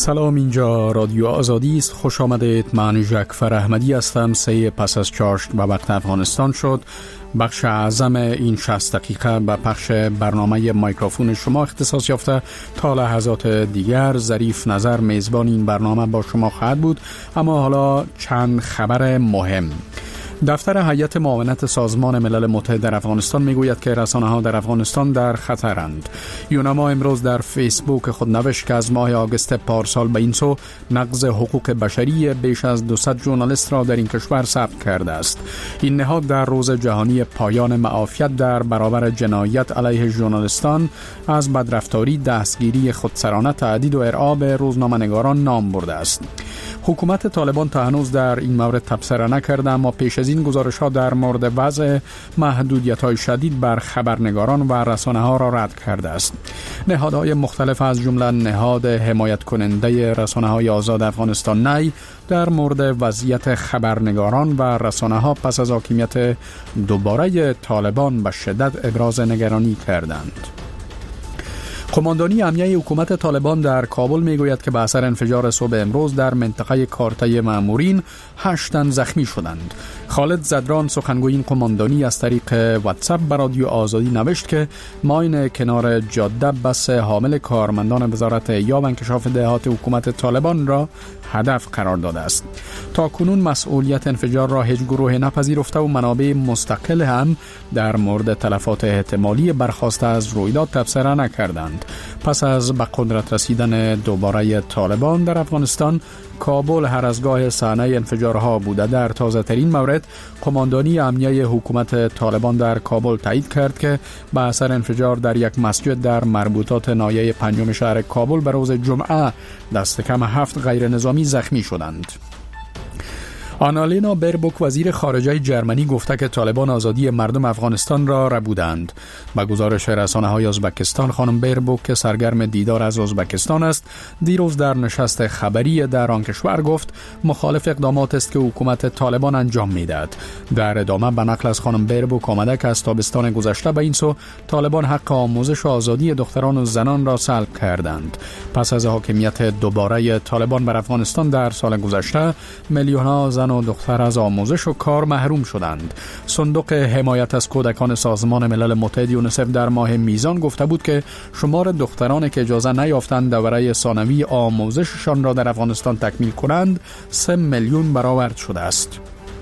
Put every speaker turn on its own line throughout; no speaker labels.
سلام، اینجا رادیو آزادی است. خوش آمدید. من جعفر احمدی هستم. 3 پس از چاشت و وقت افغانستان شد. بخش اعظم این 60 دقیقه به پخش برنامه میکروفون شما اختصاص یافته. تا لحظات دیگر ظریف نظر میزبان این برنامه با شما خواهد بود. اما حالا چند خبر مهم. دفتر هیئت معاونت سازمان ملل متحد در افغانستان میگوید که رسانه‌ها در افغانستان در خطرند. یونما امروز در فیسبوک خود نوشت که از ماه آگوست پارسال به این سو نقض حقوق بشری بیش از 200 ژورنالیست را در این کشور ثبت کرده است. این نهاد در روز جهانی پایان معافیت در برابر جنایت علیه ژورنالیستان از بدرفتاری، دستگیری خودسرانه، تهدید و ارعاب روزنامه‌نگاران نام برده است. حکومت طالبان تا هنوز در این مورد تبصره نکرده، اما پیش از این گزارش‌ها در مورد وضع محدودیت‌های شدید بر خبرنگاران و رسانه‌ها را رد کرده است. نهادهای مختلف از جمله نهاد حمایت کننده رسانه‌های آزاد افغانستان نی در مورد وضعیت خبرنگاران و رسانه‌ها پس از حاکمیت دوباره طالبان به شدت ابراز نگرانی کردند. قماندانی امنیه حکومت طالبان در کابل میگوید که به اثر انفجار صبح امروز در منطقه کارته مامورین 8 تن زخمی شدند. خالد زدران سخنگوی این قماندانی از طریق واتساپ به رادیو آزادی نوشت که ماین کنار جاده بس حامل کارمندان وزارت احیا و انکشاف دهات حکومت طالبان را هدف قرار داده است. تا کنون مسئولیت انفجار را هیچ گروه نپذیرفته و منابع مستقل هم در مورد تلفات احتمالی برخاسته از رویداد تبصره نکردند. پس از به قدرت رسیدن دوباره طالبان در افغانستان، کابل هر از گاه صحنه انفجارها بوده. در تازه ترین مورد قماندانی امنیه حکومت طالبان در کابل تایید کرد که به اثر انفجار در یک مسجد در مربوطات ناحیه 5 شهر کابل به روز جمعه دست کم 7 غیر نظامی زخمی شدند. آنالینا بربوک وزیر خارجه جرمنی گفته که طالبان آزادی مردم افغانستان را ربودند. با گزارش رسانه‌های ازبکستان، خانم بربوک که سرگرم دیدار از ازبکستان است، دیروز در نشست خبری در آن کشور گفت مخالف اقدامات است که حکومت طالبان انجام می‌دهد. در ادامه به نقل از خانم بربوک آمده که از تابستان گذشته به این سو طالبان حق آموزش و آزادی دختران و زنان را سلب کردند. پس از حاکمیت دوباره طالبان بر افغانستان در سال گذشته، میلیون‌ها زن و دختر از آموزش و کار محروم شدند. صندوق حمایت از کودکان سازمان ملل متحد یونیسف در ماه میزان گفته بود که شمار دخترانی که اجازه نیافتند دوره ثانوی آموزششان را در افغانستان تکمیل کنند 3 میلیون برآورد شده است.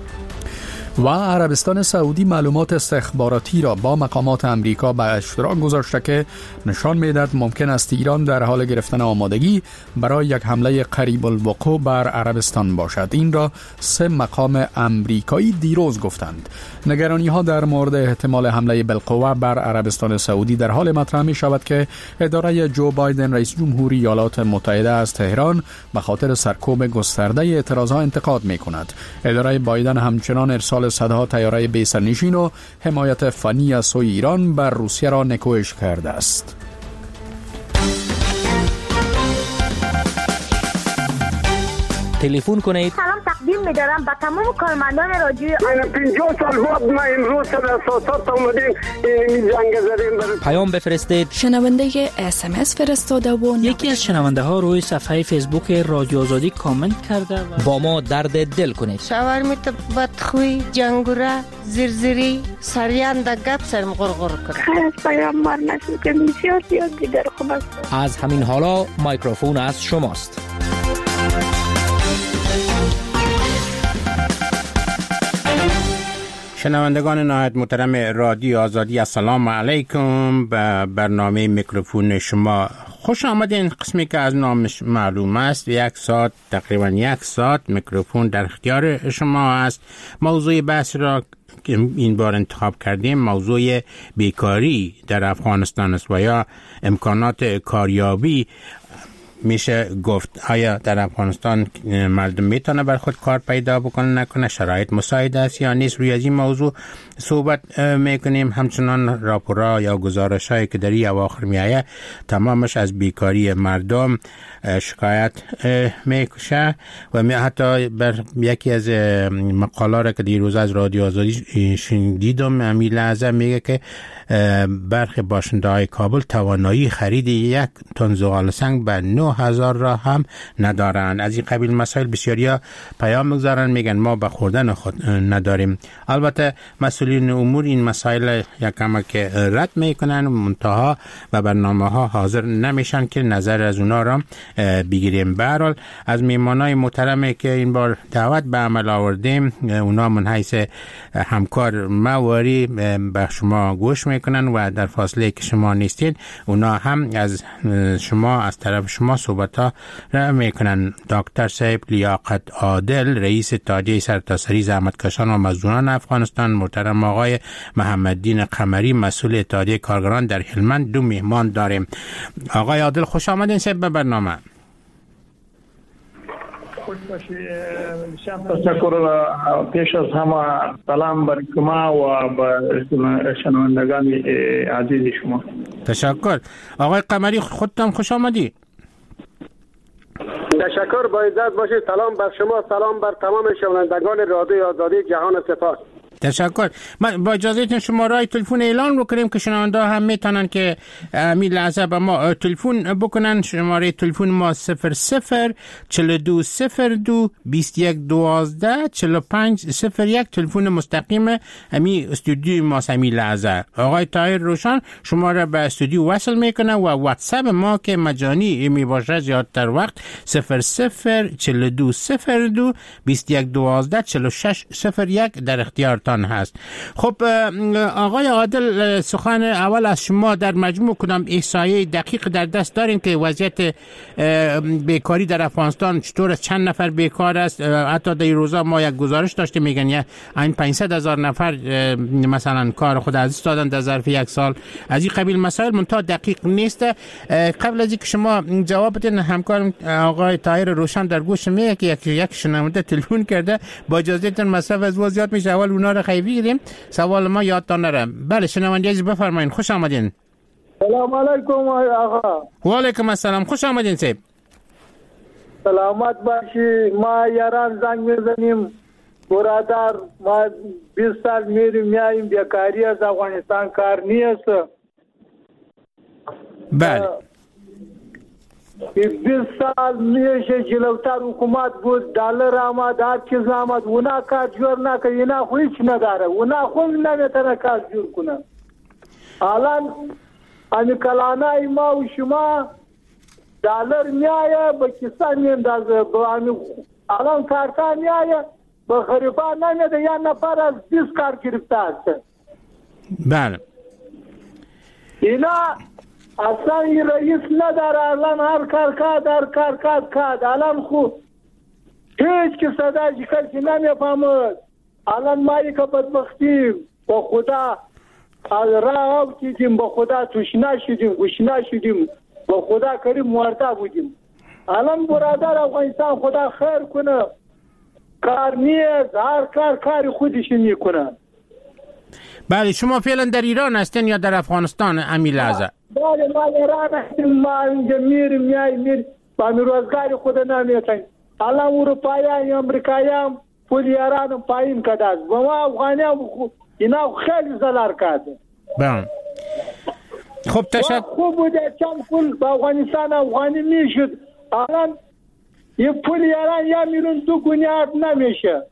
و عربستان سعودی معلومات استخباراتی را با مقامات امریکا به اشتراک گذاشته که نشان می‌دهد ممکن است ایران در حال گرفتن آمادگی برای یک حمله قریب الوقوع بر عربستان باشد. این را 3 مقام امریکایی دیروز گفتند. نگرانی‌ها در مورد احتمال حمله بالقوه بر عربستان سعودی در حال مطرح می‌شود که اداره جو بایدن رئیس جمهوری ایالات متحده از تهران به خاطر سرکوب گسترده اعتراضها انتقاد می‌کند. اداره بایدن همچنان ارسال صدها طیاره بی‌سرنشین و حمایت فنی از سوی ایران بر روسیه را نکوهش کرده است.
تلفن کنید.
سلام تقدیم می‌دارم به تمام کارمندان رادیو.
50 سال بعد ما امروز در اساسات اومدیم این جنگ زدیم.
پیام بفرستید.
شنونده SMS فرستاده و
یکی از شنونده ها روی صفحه فیسبوک رادیو آزادی کامنت کرده و
با ما درد دل کنید.
شاورمیت بدخوی، جنگوره، زرزری، سریان در گپ سرم غرغر کنه.
خیر از پیامبر نشد که بسیار زیاد دیگر خوب است.
از همین حالا میکروفون از شماست.
شنوندگان نهایت محترم رادیو آزادی، السلام علیکم. به برنامه میکروفون شما خوش آمدین. قسمی که از نامش معلوم است، تقریبا یک ساعت میکروفون در اختیار شما است. موضوع بحث را که این بار انتخاب کردیم موضوع بیکاری در افغانستان است و یا امکانات کاریابی. میشه گفت آیا در افغانستان مردم میتونه بر خود کار پیدا بکنه نکنه، شرایط مساعد است یا نیست. روی از این موضوع صحبت میکنیم. همچنان راپورها یا گزارش‌هایی که در این اواخر میآید تمامش از بیکاری مردم شکایت میکشه و حتی بر یکی از مقالات که دیروز از رادیو آزادی دیدم امی لحظه میگه که برخی باشنده های کابل توانایی خرید 1 تن زغال سنگ به 9 9,000 را هم ندارند. از این قبیل مسائل بسیاریا پیام میگذارن، میگن ما به خوردن خود نداریم. البته مسئولین امور این مسائل یک کمک رد میکنن، منتها و برنامه ها حاضر نمیشن که نظر از اونا را بگیریم. به هر حال از میمانای محترمی که این بار دعوت به عمل آوردیم، اونا من حیث همکار مواری به شما گوش میکنن و در فاصله که شما نیستین اونا هم از شما، از طرف شما صحبت ها را میکنن. دکتر صاحب لیاقت عادل، رئیس اتحادیه سرتاسری زحمتکشان و مزدوران افغانستان، محترم آقای محمددین قمری، مسئول اتحادیه کارگران در هلمند، دو مهمان داریم. آقای عادل خوش آمدین صاحب به برنامه.
خوش باشی. تشکر. پیش از همه سلام بر شما و بر شنوندگان عزیز شما.
تشکر. آقای قمری خودتان خوش آمدی.
تشکر. با عزت باشید. سلام بر شما، سلام بر تمام شنوندگان رادیو آزادی جهان سپاس.
تشکر. من با اجازهتون شماره تلفن اعلان بکنیم که شنونده هم میتونن که می لحظه به ما تلفن بکنن. شماره تلفن ما 00 42 02 21 12 45 01. تلفن مستقیم امی استودیو ما امی لحظه. آقای طاهر روشن شماره به استودیو وصل میکنه و واتساپ ما که مجانی می باشه زیادتر وقت 00 42 02 21 12 46 01 در اختیار هست. خب آقای عادل، سخن اول از شما. در مجموع کدام احصایه دقیق در دست دارین که وضعیت بیکاری در افغانستان چطور است؟ چند نفر بیکار است؟ حتی در روزا ما یک گزارش داشتیم میگن یا این 500,000 نفر مثلا کار خود از دست دادن در ظرف یک سال. از این قبیل مسائل منتها دقیق نیست. قبل از اینکه شما جواب بدین، همکارم آقای طاهر روشن در گوش میگه که یک شنونده تلفن کرده. با اجازهتون مصرف از زیاد میشه، اول اونا رو خیلی بگیریم. سوال ما یادتان نره. بله شنونده عزیز بفرمایید. خوش آمدین.
سلام علیکم آقا.
و علیکم السلام. خوش آمدین صاحب.
سلامت باشی. ما یاران زنگ میزنیم برادر، ما 20 سال میایم بیکاری از افغانستان کار نیست.
بله
20 سال میشه جلوتر حکومت بود، دلار آمد، هر چیز آمد، اونا کار جور نکنه، اینا هیچ نداره، اونا خود نمیتونه کار جور کنه. الان امی کلانای ما و شما دلار میایه به کسا میندازه، الان کارکار میایه به غریبان نمیده، یا نفر از 20 کار گرفته است.
بله
اینا اصلا این رئیس نداره، الان هر کار کاد. الان خوب هیچ که صدا کسی نمیفهمد. الان مایی که بدبختیم با خدا از راه دیدیم، با خدا تشنه شدیم، گشنه شدیم، با خدا کریم مرده بودیم. الان برادر افغانستان خدا خیر کنه، کار نیست، هر کار خودش میکنه.
بله شما فعلا در ایران هستین یا در افغانستان امی لحظه؟
بله ما ایران هستیم، ما اینجا میریم با روزگار خود نمیتونیم. الان اروپایی امریکایی پول ایران پایین کده است، با ما افغانی اینا خیلی زلال کرده.
بله خب تشکر.
خوب بوده چند پول با افغانستان افغانی میشد، الان یه پول ایران 1 میلیون 2 گونیات نمیشه.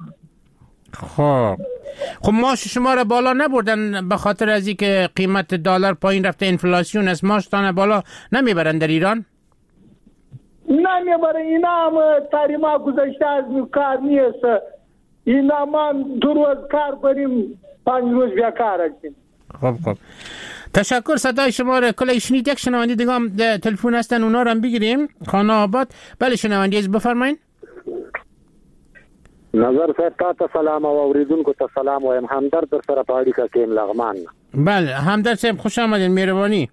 خب معاش شما را بالا نبردن به خاطر از اینکه قیمت دلار پایین رفته، انفلاسیون است، معاشتان بالا نمیبرن در ایران؟
نمیبرن. اینا هم تاریما گذاشته از کار نیست. اینا ما 2 روز کار بریم 5 روز بیکار هستیم.
خب تشکر. صدای شما را کلی شنید. یک شنونده دیگه هم تلفن هستن، اونا رو هم بگیریم. خانه آباد. بله شنونده عزیز بفرمایید.
نظر صاحب تا سلام او اوریدونکو ته سلام وایم. همدرد در سره په اړیکه کې لغمان.
بله همدرد صاحب خوش آمدین، مهرباني.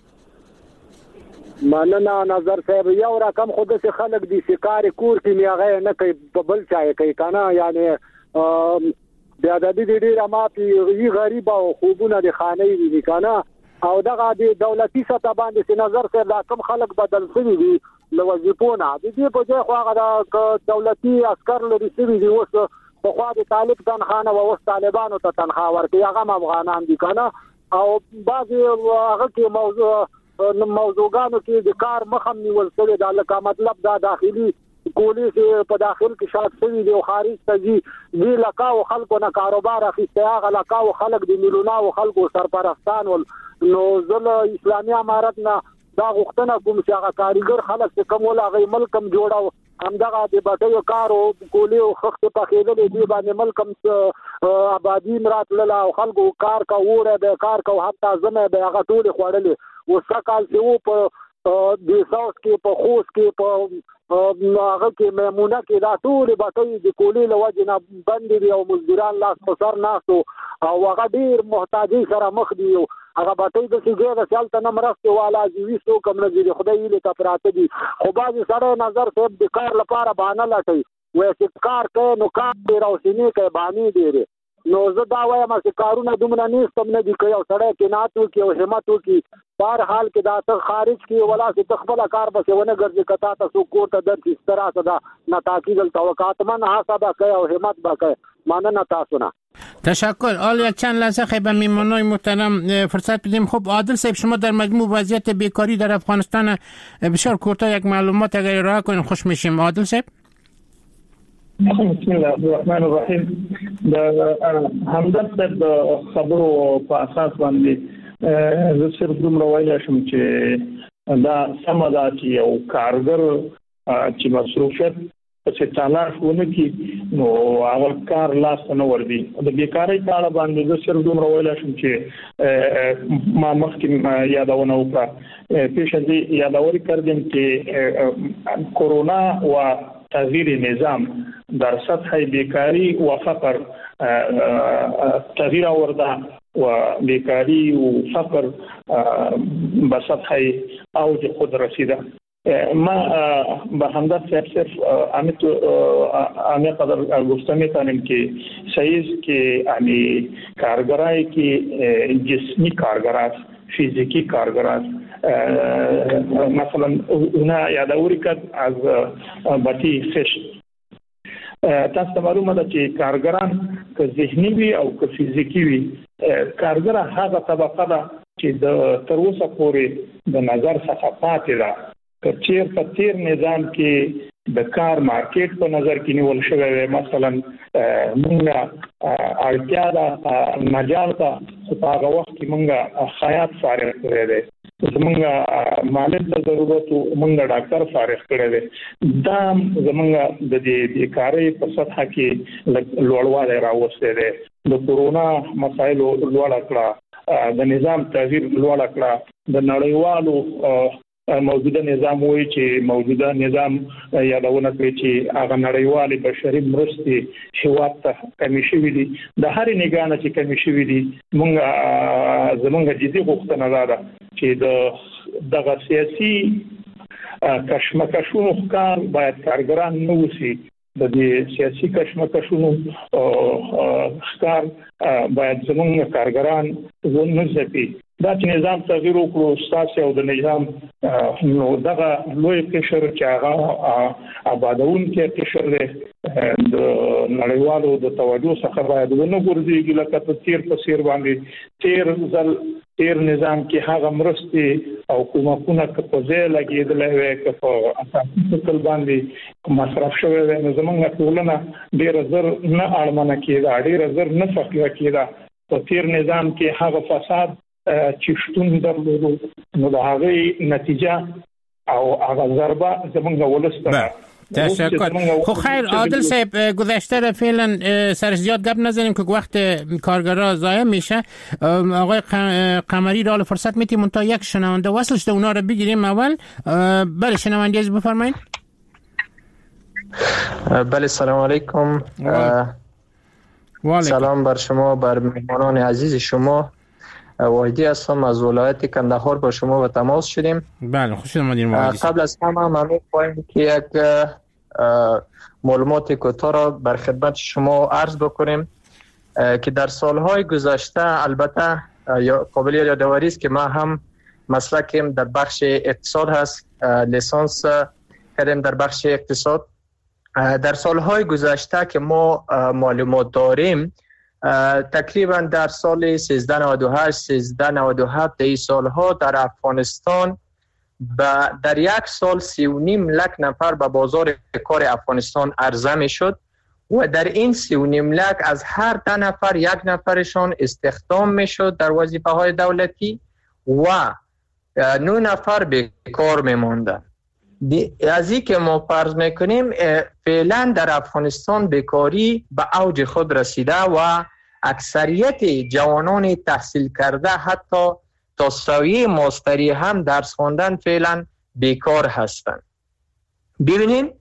مننه نظر صاحب. یو رقم خود څه خلک دي سکار کور کې میغه نه کوي، په بل چا کوي کنه، یعنی بیا د دې ډیره ماپی یی غریب او خوبونه د خانې دي کنه، او دغه د دولتي سطح باندې چې نظر صاحب دا کم خلک بدل شوي دي لوظیفونه د دې په ځای خو هغه د دولتي عسكر لري شوي دي. اوس په خوا د طالب تنخواه نه اوس طالبانو ته تنخواه ورکوي، هغه افغانان دي کنه، او بعضې هغه کې موضوع موضوعګانو کې د کار مخم نیول شوی دا لکه مطلب دا داخلي کولی په داخل کې شاد شوی دی او خارج ته دی لکاو خلکو نه کاروبار اخیسته هغه لکاو خلک د میلیونونو خلکو سرپرستان ول نو زل اسلامي امارت نه دا غوښتنه کوم چې هغه کاریګر خلک چې کوم ولا غي ملکم جوړاو همدغه د بټیو کارو کولی او خخت په خېدلې دی باندې ملکم آبادی مراتله او خلکو کار کا وره به کار کا حتی زمه به هغه ټول خوړلې او سکهال چې وو په د ساوث کې په خوست کې په هغه کې میمونه کې دا ټول بټي د کولی لوجه نه بندي دي او مزدوران لاس په سر ناسو او هغه ډیر محتاجي سره مخ دي هغه بټي د سیګه د سالته نمرسته والا جیوي سو کوم نه دي خدای له تفراته دي خو باز سره نظر صاحب د کار لپاره بهانه لټي وې چې کار کوي نو کار دی راوسینه کوي باندې دی نو زه دا وایم چې کارونه دومره نيستم نه دي کوي او سره کې ناتو کې او همتو کې بهر حال کې دا ته خارج کې ولا چې تخبل کار بس ونه ګرځي کتا تاسو کوټه د اس طرح صدا نتاکید توقعات من حساب کوي او همت وکړي مانه تاسو نه
تشکر. حالا یک چند لحظه خیلی میمانای محترم فرصت بدیم. خب عادل صاحب شما در مجموع وضعیت بیکاری در افغانستان بسیار کوتاه یک معلومات اگر ارائه کنین خوش میشیم. عادل صاحب
بسم الله الرحمن الرحیم. همدرد صاحب خبرو په اساس باندې زه صرف دومره ویلی شم چې دا سمه ده چې یو کارګر چې مصروفیت چې تلاش ونه کی نو هغه کار لاس نه وردی د بیکاری په اړه باندې زه صرف دومره ویلی شم چې ما مخکې یادونه وکړه پیشنځي یادوري کردیم چې کرونا و تغییر نظام در سطح بیکاری و فقر تغییر آورده و بیکاری و فقر به سطح اوج خود رسیده. ما به همدرد صرف همه قدر گفته میتونیم که سعیز که یعنی کارگرایی که جسمی کارگر است فیزیکی کارگر است مثلا اونا یادوری کرد از بطی خشت تاسو معلومه ده چې کارګران که ذهني وي او که فزیکی وي کارګر هغه طبقه ده چې د تر اوسه پورې د نظر څخه پاتې ده که چیرته تیر نظام کې د کار مارکیټ په نظر کې نیول شوی وي مثلا موږ اړتیا ده مجال ته په هغه وخت کې موږ خیاط فارغ کړی دی زمونږ مالک د ضرورتو موږ ډاکټر فارغ کړی دی دا زمونږ د دې بیکاری په سطح کې لوړوالی راوستی دی د کورونا مسایلو لوړه کړه د نظام تغییر لوړه کړه د نړیوالو موجوده نظام وایي چې موجوده نظام یادونه کوي چې هغه نړیوالي بشري مرستې هیواد ته کمی شوي دي د هرې نګاه نه چې کمی شوي دي موږ زموږ جدي غوښتنه دا ده چې دغه سیاسي کشمکشونو ښکار باید کارګران نه وسي د دې سیاسي کشمکشونو ښکار باید زموږ کارګران ونه ځپي دا چې نظام تغییر وکړو ستاسو او د نظام نو دغه لوی قشر چې هغه آبادون کې قشر دی د نړیوالو د توجه څخه باید ونه ګرځي لکه په تیر په سیر باندې تیر نظام کې هغه مرستې او کومکونه په ځای لګېدلې وي چې په اساسي شکل باندې مصرف شوی وي نو زموږ ټولنه ډېر زر نه اړمنه کېده ډېر زر نه فقیره کېده په تیر نظام کې هغه فساد چې شتون درلودو نو د هغې نتیجه او هغه ضربه زمونږ ولس ته
تشکر. خب خیر عادل صاحب گذشته را فعلا سر زیاد گپ نزنیم که وقت کارگرها ضایع میشه. آقای قمری را فرصت میتیم تا یک شنونده وصلش ده اونا رو بگیریم اول. بله شنونده از بفرمایید.
بله سلام علیکم. سلام بر شما بر مهمانان عزیز شما. واحدی هستم از ولایت کندهار با شما به تماس شدیم.
بله خوش آمدید واحدی.
قبل از همه من می‌خوایم که یک معلومات کوتاه را بر خدمت شما عرض بکنیم که در سالهای گذشته البته قابل یادآوری است که ما هم مسلکم در بخش اقتصاد هست، لیسانس کردیم در بخش اقتصاد. در سالهای گذشته که ما معلومات داریم تقریبا در سال 1398 1397 در این سالها در افغانستان در یک سال 3.5 لک نفر به بازار کار افغانستان عرضه می شد و در این 3.5 لک از هر 10 نفر 1 نفرشان استخدام می شد در وظیفه های دولتی و 9 نفر بیکار می ماندن. از این که ما فرض میکنیم فعلا در افغانستان بیکاری به اوج خود رسیده و اکثریت جوانان تحصیل کرده حتی تا سویه ماستری هم درس خواندن فعلا بیکار هستند. ببینین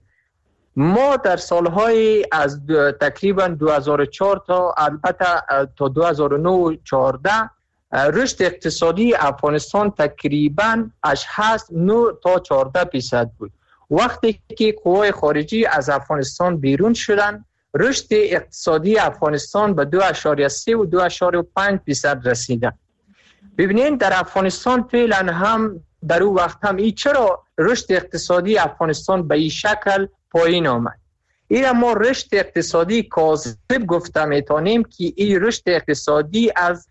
ما در سالهای از تقریبا 2004 تا البته تا 2009 14 رشد اقتصادی افغانستان تقریبا از 9 تا 14% بود. وقتی که قوای خارجی از افغانستان بیرون شدن رشد اقتصادی افغانستان به 2.3 و 2.5% رسیده. ببینید در افغانستان فعلا هم در اون وقت هم چرا رشد اقتصادی افغانستان به این شکل پایین آمد؟ این ما رشد اقتصادی کاذب گفته میتونیم که این رشد اقتصادی از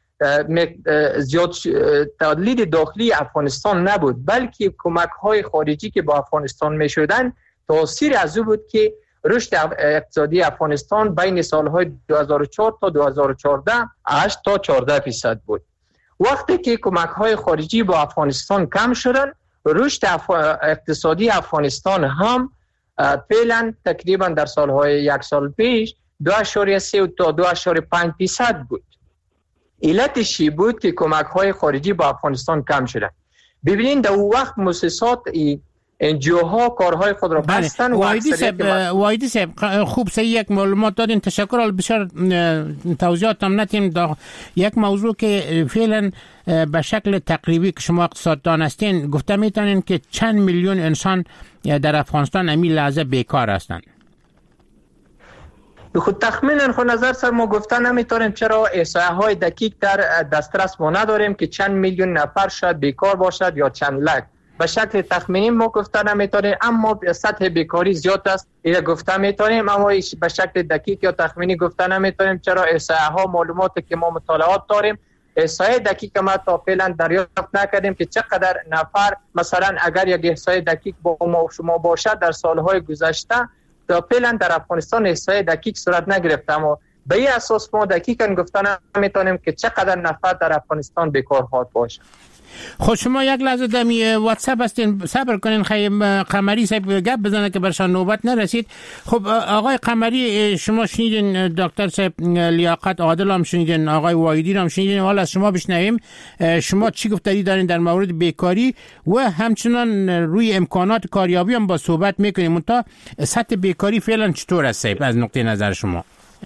زیاد تولید داخلی افغانستان نبود، بلکه کمک های خارجی که با افغانستان می شدن تاثیر از او بود که رشد اقتصادی افغانستان بین سالهای 2004 تا 2014 8 تا 14% بود. وقتی که کمک های خارجی با افغانستان کم شدن رشد اقتصادی افغانستان هم فعلا تقریبا در سالهای 1 سال پیش 2.3 تا 2.5% بود. علتش بود که کمک های خارجی با افغانستان کم شدن. ببینید در اون وقت مؤسسات انجیوها کارهای خود را بستن.
وایدی صاحب خوب سه یک معلومات دادین، تشکر. بسیار توضیحات هم ندیم. یک موضوع که فعلا به شکل تقریبی که شما اقتصاددان هستین گفته میتونین که چند میلیون انسان در افغانستان امی لحظه بیکار هستند؟
خود تخمینا خود نظر سر ما گفتن نمیتونیم، چرا احصایه های دقیق در دسترس ما نداریم که چند میلیون نفر شاید بیکار باشد یا چند لک. به شکل تخمینی ما گفتن نمیتونیم، اما سطح بیکاری زیاد است این گفتن میتونیم، اما به شکل دقیق یا تخمینی گفتن نمیتونیم، چرا احصایه ها معلوماتی که ما مطالعات داریم احصایه دقیق ما تا فعلا دریافت نکردیم که چقدر نفر مثلا اگر یک احصایه دقیق با ما شما باشد در سالهای گذشته تا فعلا در افغانستان احصایه دقیق صورت نگرفته، اما به این اساس ما دقیقاً گفتن نمیتونیم که چقدر نفر در افغانستان بیکار خواهد باشد.
خود شما یک لحظه دمی واتساپ هستین، صبر کنین خیلی قمری صاحب گپ بزنه که برشان نوبت نرسید. خب آقای قمری شما شنیدین، دکتر صاحب لیاقت عادل هم شنیدین، آقای وایدی هم شنیدین، حالا از شما بشنویم شما چی گفتاری دارین در مورد بیکاری و همچنان روی امکانات کاریابی هم با صحبت میکنیم. منتها سطح بیکاری فعلا چطور است صاحب از نقطه نظر شما؟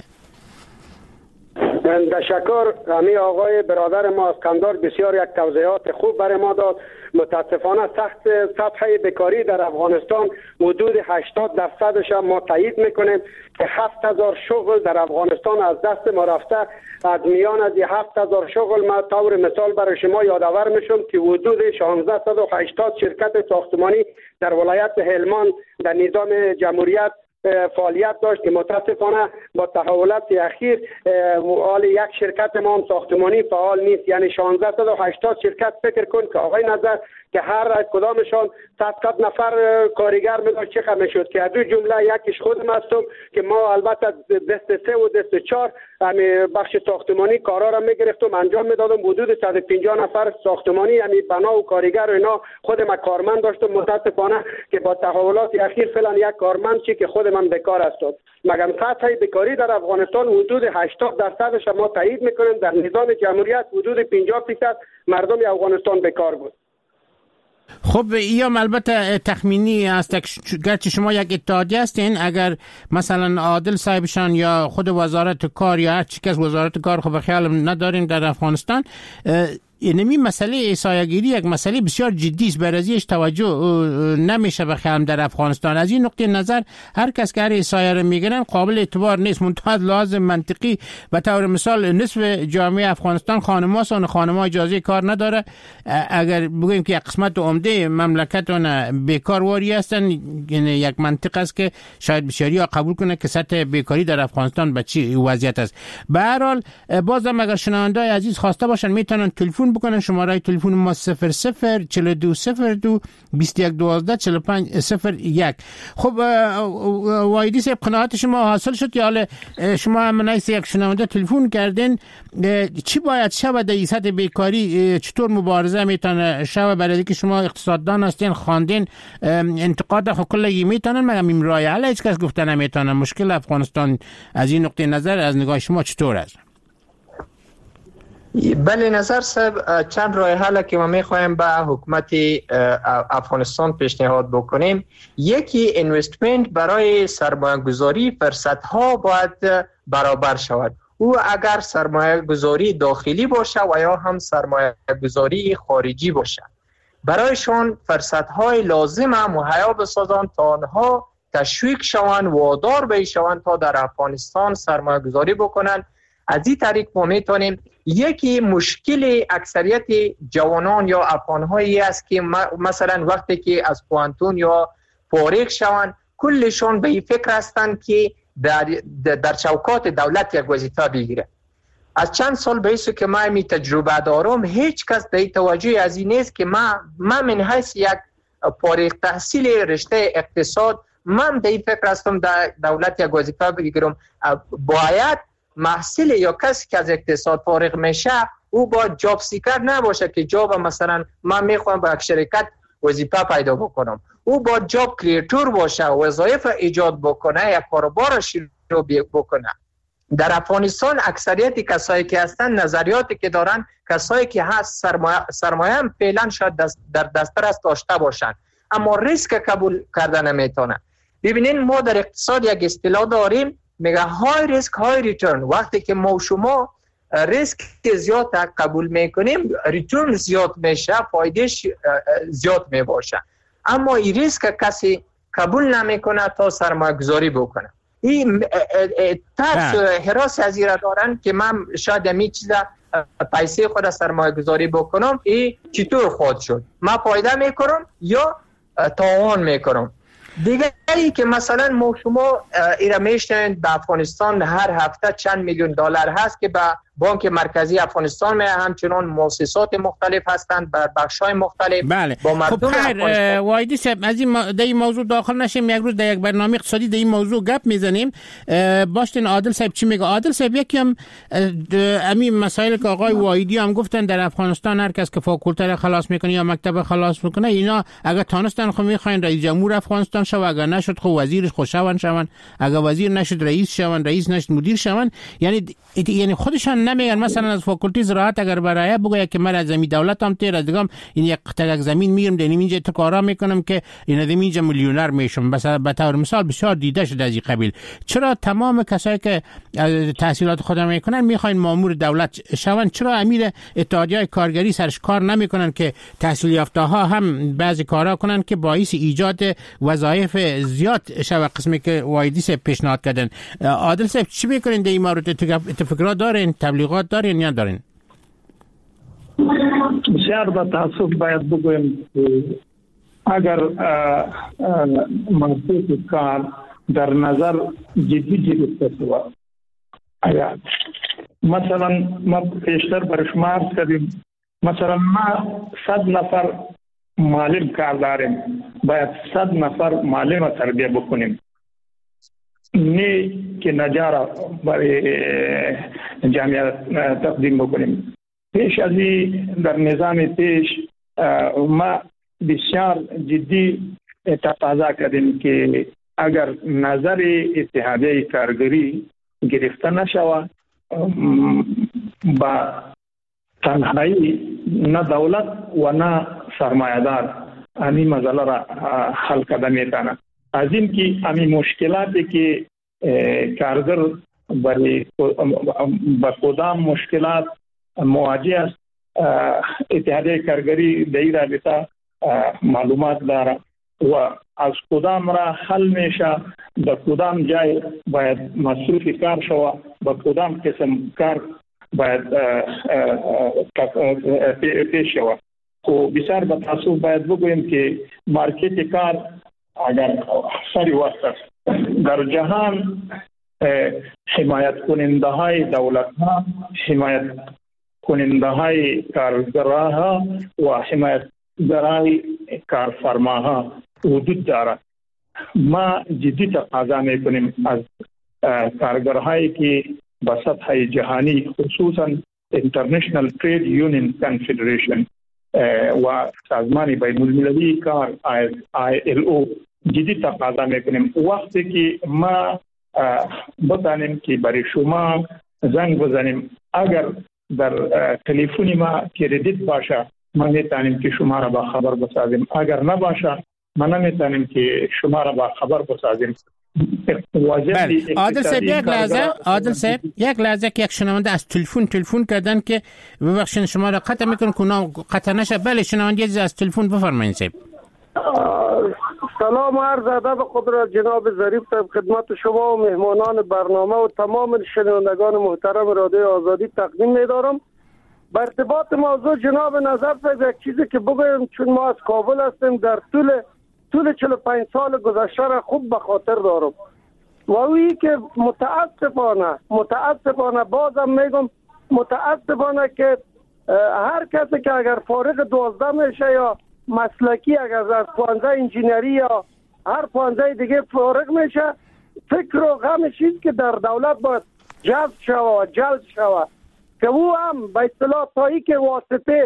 تشکر. امی آقای برادر ما اسکندر بسیار یک توضیحات خوب برای ما داد. متاسفانه سطح بیکاری در افغانستان حدود 80% ما تایید میکنیم که 7000 شغل در افغانستان از دست ما رفته. از میان از 7000 شغل ما طور مثال برای شما یادآور میشم که حدود 1680 شرکت ساختمانی در ولایت هلمند در نظام جمهوریت فعالیت داشت که متاسفانه با تحولات اخیر حال یک شرکت ما هم ساختمانی فعال نیست. یعنی 1680 شرکت فکر کن که آقای نظر که هر کدامشان 100 نفر کارگر میداشت چقدر میشد که از دو جمله یکیش خودم هستم که ما البته دست 3 و دست 4 بخش ساختمانی کارا را میگرفتم انجام میدادم. حدود 150 نفر ساختمانی یعنی بنا و کارگر و اینا خودم کارمند داشتم. متاسفانه که با تحولات اخیر فعلا یک کارمند چی که خود من بیکار هستم. مگر سطح بیکاری در افغانستان حدود 80% ما تایید میکنیم. در نظام جمهوریت حدود 50% مردم افغانستان بیکار بود.
خب یا البته تخمینی است، گرچه شما یک اتحادیه هستین، اگر مثلا عادل صاحبشان یا خود وزارت کار یا هر چی که از وزارت کار خب خیال نداریم در افغانستان اینمی مسئله ایسایه‌گیری یک مسئله بسیار جدی است، بر ازش توجه نمیشه بخوام در افغانستان. از این نقطه نظر هر کس که هر ایسایه رو میگیرن قابل اعتبار نیست، منتها لازم منطقی. به طور مثال نصف جامعه افغانستان خانم‌هاست و خانم‌ها اجازه کار نداره. اگر بگوییم که یک قسمت عمده مملکت اون بیکارواری هستن، یعنی یک منطق است که شاید بسیاری‌ها قبول کنه که سطح بیکاری در افغانستان به چی وضعیت است. به هر حال بازم اگر شنونده‌های عزیز خواسته باشن میتونن تلفن بکنن. شماره تلفن ما 004202 2112 4501. خب وایدی صاحب قناعت شما حاصل شد یا حالا شما هم نیست یک شنونده تلفن کردین، چی باید شود در سطح بیکاری؟ چطور مبارزه میتونه شود؟ برای که شما اقتصاددان هستین، خواندین، انتقاد خود کلی میتونن مگه این راه حل هیچ کس گفته نمیتونه؟ مشکل افغانستان از این نقطه نظر از نگاه شما چطور است؟
بله نظر صاحب، چند راه حل که ما میخوایم به حکومت افغانستان پیشنهاد بکنیم. یکی اینوستمنت برای سرمایه گذاری فرصت ها باید برابر شود. او اگر سرمایه گذاری داخلی باشه و یا هم سرمایه گذاری خارجی باشه، برایشان فرصت های لازم مهیا بسازند تا آنها تشویق شوند، وادار بشوند تا در افغانستان سرمایه گذاری بکنند. از این طریق ما میتونیم یکی مشکل اکثریت جوانان یا افغان‌هایی است که مثلا وقتی که از پوانتون یا فارغ شوند کلشون به این فکر هستند که در چوکات دولت یک وظیفه بگیره. از چند سال بیسو که ما می تجربه دارم، هیچ کس در توجه از این نیست که ما من حیث یک فارغ تحصیل رشته اقتصاد من در این فکر هستم در دولت یک وظیفه بگیرم. باید محصول یا کسی که از اقتصاد فارغ میشه او با جاب سیکر نباشه که جاب مثلا من میخوام با یک شرکت وظیفه پیدا بکنم. او با جاب کریئتور باشه، وظایف ایجاد بکنه، یک کاروبار شروع بکنه. در افغانستان اکثریت کسایی که هستن نظریاتی که دارن کسایی که هست سرمایه هم فعلا شاید در دسترس داشته باشن اما ریسک قبول کردن نمیتونن. ببینین ما در اقتصاد یک اصطلاح داریم میگه های ریسک های ریترن. وقتی که ما شما ریسک زیاد قبول میکنیم ریترن زیاد میشه، فایدهش زیاد میباشه. اما این ریسک کسی قبول نمیکنه تا سرمایه گذاری بکنه. این ترس حراس از این را دارن که من شاید می چیزا پیسه خود سرمایه گذاری بکنم این چطور خود شد، من فایده میکنم یا تاوان میکنم. دیگری که مثلا ما شما ایرا میشنید به افغانستان هر هفته چند میلیون دلار هست که به بانک مرکزی افغانستان می همچنان مؤسسات مختلف هستند بر بخش‌های مختلف.
بله.
با مردم
خب وایدی صاحب از این موضوع داخل نشیم، یک روز در یک برنامه اقتصادی در این موضوع گپ میزنیم. باشین عادل صاحب چی میگه؟ عادل صاحب یکی هم همین مسائل که آقای وایدی هم گفتن در افغانستان هر کس که فاکولته خلاص میکنه یا مکتب خلاص میکنه اینا اگر تانستن خو میخواین رئیس جمهور افغانستان شو، اگر نشد خو وزیرش خوشاون شون، اگر وزیر نشد رئیس شون، رئیس نشد مدیر شون. یعنی خودشان نمیگن مثلا از فاکولته زراعت اگر برای بگه که من از زمین دولتم تیر از دیگم این یک قطعه زمین میگیرم در اینجا تو کارا میکنم که این اینجا میلیونر میشم. بس به طور مثال بسیار دیده شده از این قبیل. چرا تمام کسایی که تحصیلات خودم میکنن میخواین مامور دولت شون؟ چرا امیر اتحادیه کارگری سرش کار نمیکنن که تحصیل یافته ها هم بعضی کارا کنن که باعث ایجاد وظایف زیاد شود؟ قسمی که وایدی پیشنهاد کردن. عادل صاحب چی میکنین در این مورد؟ فکرات دارین، تبلیغات دارین یا دارین؟
بسیار با تاسف باید بگویم اگر موضوع کار در نظر جدی گرفته شود، اگر مثلا ما پیشتر بر شما عرض کردیم مثلا ما 100 نفر معلم کار داریم، باید 100 نفر معلم تربیه بکنیم، نه که نجار برای جامعه تقدیم بکنیم. پیش از این در نظام پیش ما بسیار جدی تقاضا کردیم که اگر نظر اتحادیه کارگری گرفته نشود با تنهایی نه دولت و نه سرمایه‌دار این مسئله را حل کرده میتونه. از این که همین مشکلاتی که کارگر برای با کدام مشکلات مواجه است اتحادیه کارگری در این رابطه معلومات داره و از کدام را حل میشه، در کدام جای باید مصرف کار شود، با کدام قسم کار باید پیش شود. و بسیار به تاسف باید بگوییم که مارکت کار اگر سری وقت است در جهان حمایت کننده های دولت ها، حمایت کننده های کارگرها و حمایت های کارفرماها وجود دارد. ما جدی تقاضا میکنیم از کارگرهایی که به سطح جهانی خصوصا International Trade Union Confederation و سازمان بین المللی کار ILO جدی تقاضا میکنیم وقتی که ما بتانیم که برای شما زنگ بزنیم، اگر در تلفن ما کردیت باشه ما میتونیم که شما را با خبر بسازیم، اگر نباشه ما نمیتونیم که شما را با خبر بسازیم.
عادل صاحب یک لحظه که یک شنونده از تلفن کردن که ببخشید شما را قطع میکنم که قطع نشه. بله شنونده از تلفن بفرمایید صاحب.
سلام عرض ادب قدرت جناب ظریف صاحب خدمت شما و مهمانان برنامه و تمام شنوندگان محترم رادیو آزادی تقدیم می‌دارم. به ارتباط موضوع جناب نظر صاحب یک چیزی که بگویم، چون ما از کابل هستیم، در طول 45 سال گذشته را خوب به خاطر دارم و اویی که متاسفانه بازم میگم متاسفانه که هر کسی که اگر فارغ 12 میشه یا مسلکی اگر از پوانزه انجینری یا هر پوانزه دیگه فارغ میشه، فکر و غمش است که در دولت باید جذب شود که او هم به اصطلاح تایی که واسطه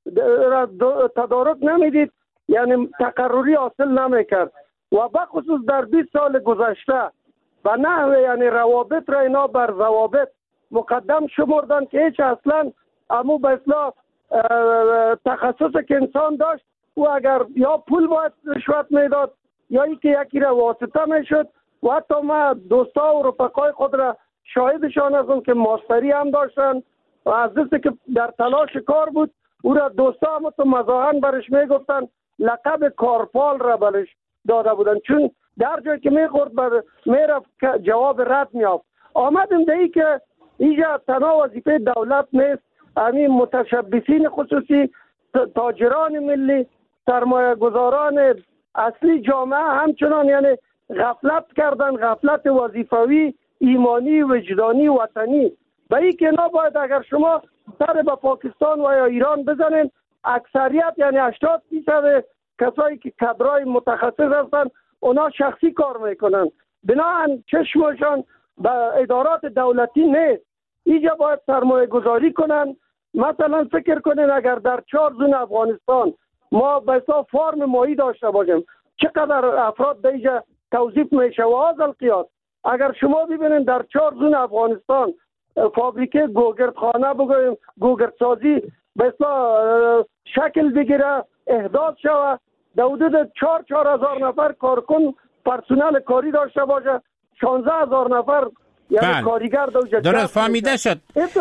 تدارک نمیدید یعنی تقرری حاصل نمیکرد و بخصوص در 20 سال گذشته و نحوه یعنی روابط را اینا بر ضوابط مقدم شمردن که هیچ اصلا امو به اصطلاح تخصص که انسان داشت و اگر یا پول باید رشوت میداد یا یکی را واسطه میشد و حتی ما دوستا و رفقای خود را شاهدشان هستم که ماستری هم داشتن و از دسته که در تلاش کار بود او را دوستا هم تو مزاحن برش میگفتن لقب کارپال را برش داده بودن، چون در جایی که میخورد میرفت جواب رد میافت. آمدیم دیگه که اینجا تنها وظیفه دولت نیست، همین متشبثین خصوصی، تاجران ملی، سرمایه گذاران اصلی جامعه همچنان یعنی غفلت کردن، غفلت وظیفوی، ایمانی، وجدانی، وطنی. به این که نباید اگر شما سر به پاکستان و یا ایران بزنین، اکثریت یعنی 80% کسایی که کادرای متخصص هستن اونا شخصی کار میکنن، بنابراین چشمشان به ادارات دولتی نیست. اینجا باید سرمایه گذاری کنن. مثلا فکر کنین اگر در 4 زون افغانستان ما به حساب فارم ماهی داشته باشیم چقدر افراد دیجا توظیف میشه و از القیاس اگر شما ببینید در 4 زون افغانستان فابریکه گوگردخانه بگویم گوگردسازی به حساب شکل بگیره، احداث شوه، در حدود 4,000 نفر کارکن پرسنل کاری داشته باشه، 16,000 نفر یعنی کارگر
درست فهمیده شد.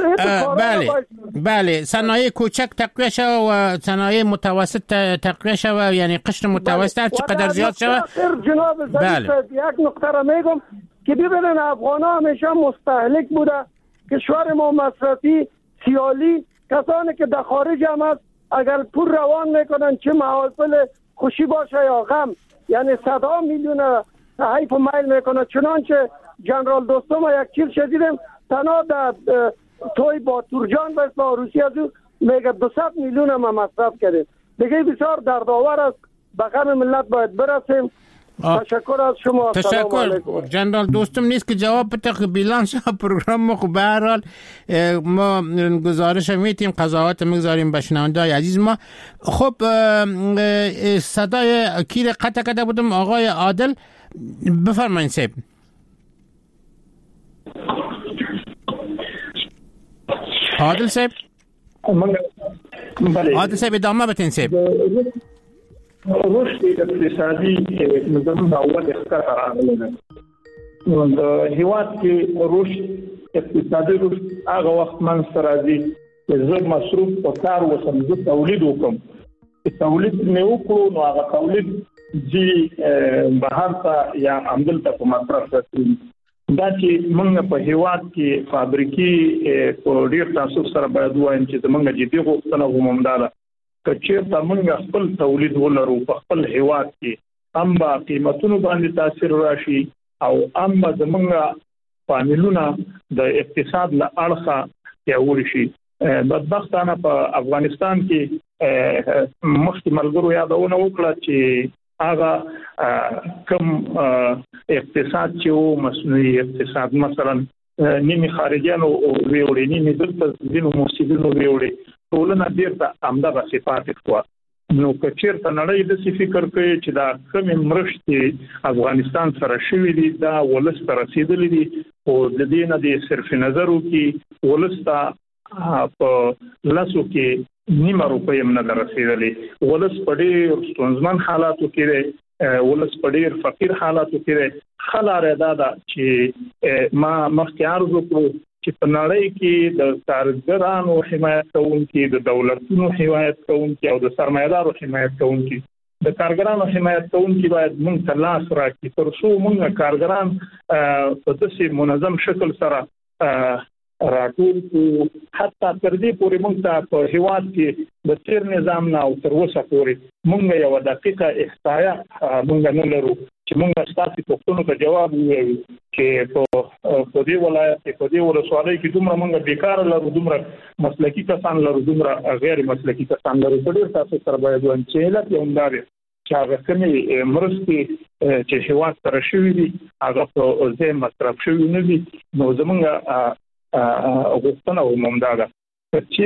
بله صنایع کوچک تقویه شد و صنایع متوسط تقویه شد، یعنی قشر متوسط هر چقدر زیاد شد.
جناب یک نقطه را میگم که ببینن افغان ها همیشه مستهلک بوده، کشور ما مصرفی سیالی، کسانی که در خارج هم هست اگر پول روان میکنن چه محافل خوشی باشه یا غم یعنی صدها میلیون حیف و میل میکنه. چنانچه جنرال دوستم یک چیز شدیدم تنها در توی با تورجان به اسم روسی از او میگه 200 میلیون هم مصرف کردیم. دیگه بسیار دردآور است، به غم ملت باید برسیم. تشکر از شما.
تشکر جنرال دوستم نیست که جواب بده که بیلانس پروگرام ما خب به هر حال ما گزارش میتیم قضاوت میگذاریم به شنونده‌های عزیز ما. خب صدای کی را قطع کرده بودم؟ آقای عادل بفرمایید صاحب. عادل صاحب عادل صاحب ادامه بتین صاحب.
رشد اقتصادي نظام اول اختراع راغلی دی. د هیواد کې رشد اقتصادي رشد هغه وخت منځته راځي
زه مصروف په کار وسم زه تولید وکم تولید مې وکړو نو هغه تولید چې بهر ته یا عمدلته په مصرف راځي دا چې موږ په هیواد کې فابریکې په ډیر تاسو سره باید وایم چې موږ جدي غوښتنه کوم دا چې موږ خپل تولید ولرو په خپل هیواد کې هم با قیمتونو باندې تاثیر راشي او هم زمونږ فامیلونه د اقتصاد له اړخه پیاوړي شي. بدبختانه په افغانستان کې مخکې ملګرو یادونه وکړه چې هغه کوم اقتصاد چې مصنوعي اقتصاد مثلا نیمه خارجيانو ویوړي نیمه دلته دینو مسلمانانو ویوړي ټولنه ډیرته همدغه صفات خو نو کچیر ته نړۍ د فکر کوي چې دا کوم مرشتي افغانستان سره شوې دي دا ولست رسیدلې دي او د دې نه د صرف نظر کې ولستا په لاسو کې نیمه روپۍ هم نه رسیدلې ولس په ډېر ستونزمن حالاتو کې ولس په ډېر فقیر حالاتو کې خلاره دا چې ما مخکې عرض وکړو چې په نړۍ کې د کارګرانو حمایت کوونکي د دولتونو حمایت کوونکي او د سرمایدارو حمایت کوونکي د کارګرانو حمایت کوونکي باید موږ ته لاس راکړي تر څو موږ کارګران په داسې منظم شکل سره راټول کو حتی تر دې پورې موږ ته په هیواد کې د تیر نظام نه او تر اوسه پورې موږ یو دقیقه احصایه موږ نه لرو چې موږ ستاسو پوښتنو ته جواب ووایو چې په دې ولایت کې په دې ولسوالۍ کې دومره موږ بیکار لرو دومره مسلکي کسان لرو دومره غیر مسلکي کسان لرو په ډېر تاسو سره باید چې علت یې همداري چې هغه کومې مرستې چې هیواد سره شوې دي هغه په ځای مصرف شوې نه دي نو زموږ غوښتنه ومندا ده چې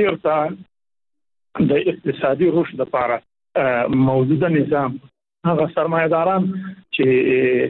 چیرته د اقتصادي رشد لپاره موجوده نظام هغه سرمایداران چې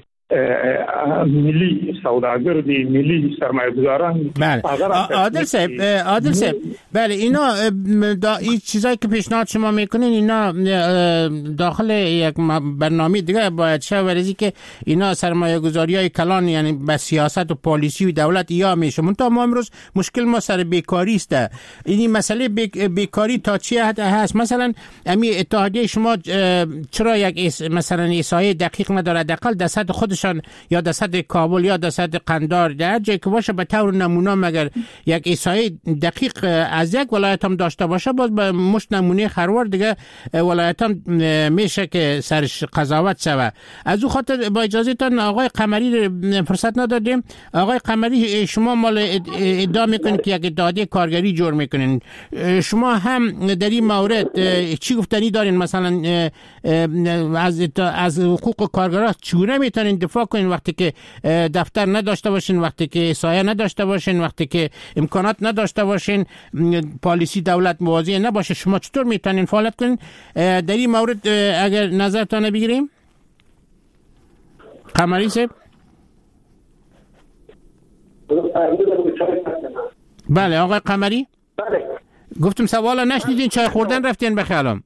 ملی سوداگر دی ملی سرمایه‌گذاران
عادل صاحب بله اینا این چیزایی که پیشنهاد شما میکنین اینا داخل یک برنامه دیگه باید شورزی که اینا سرمایه‌گذاری‌های کلان یعنی به سیاست و پالیسی و دولت یا میشه منتها ما امروز مشکل ما سر بیکاری است این مسئله بیکاری تا چی حد هست مثلا امی اتحادیه شما چرا یک مثلا احصایه دقیق نداره حداقل درصد خودشان یا درصد کابل یا درصد قندار در جایی که باشه به طور نمونه مگر یک احصایه دقیق از یک ولایت هم داشته باشه باز به مش نمونه خروار دیگه ولایت هم میشه که سرش قضاوت شوه. از او خاطر با اجازهتان آقای قمری فرصت ندادیم. آقای قمری شما مال ادعا میکنید که یک اتحادیه کارگری جور میکنین شما هم در این مورد چی گفتنی دارین مثلا از حقوق کارگران چگونه میتونین دفاع کنین وقتی که دفتر نداشته باشین وقتی که سایه نداشته باشین وقتی که امکانات نداشته باشین پالیسی دولت موازی نباشه شما چطور میتونین فعالیت کنین در این مورد اگر نظرتان بگیریم قمری صاحب؟ بله آقای قمری
بله
گفتم سوال نشنیدین چای خوردن رفتین بخیالم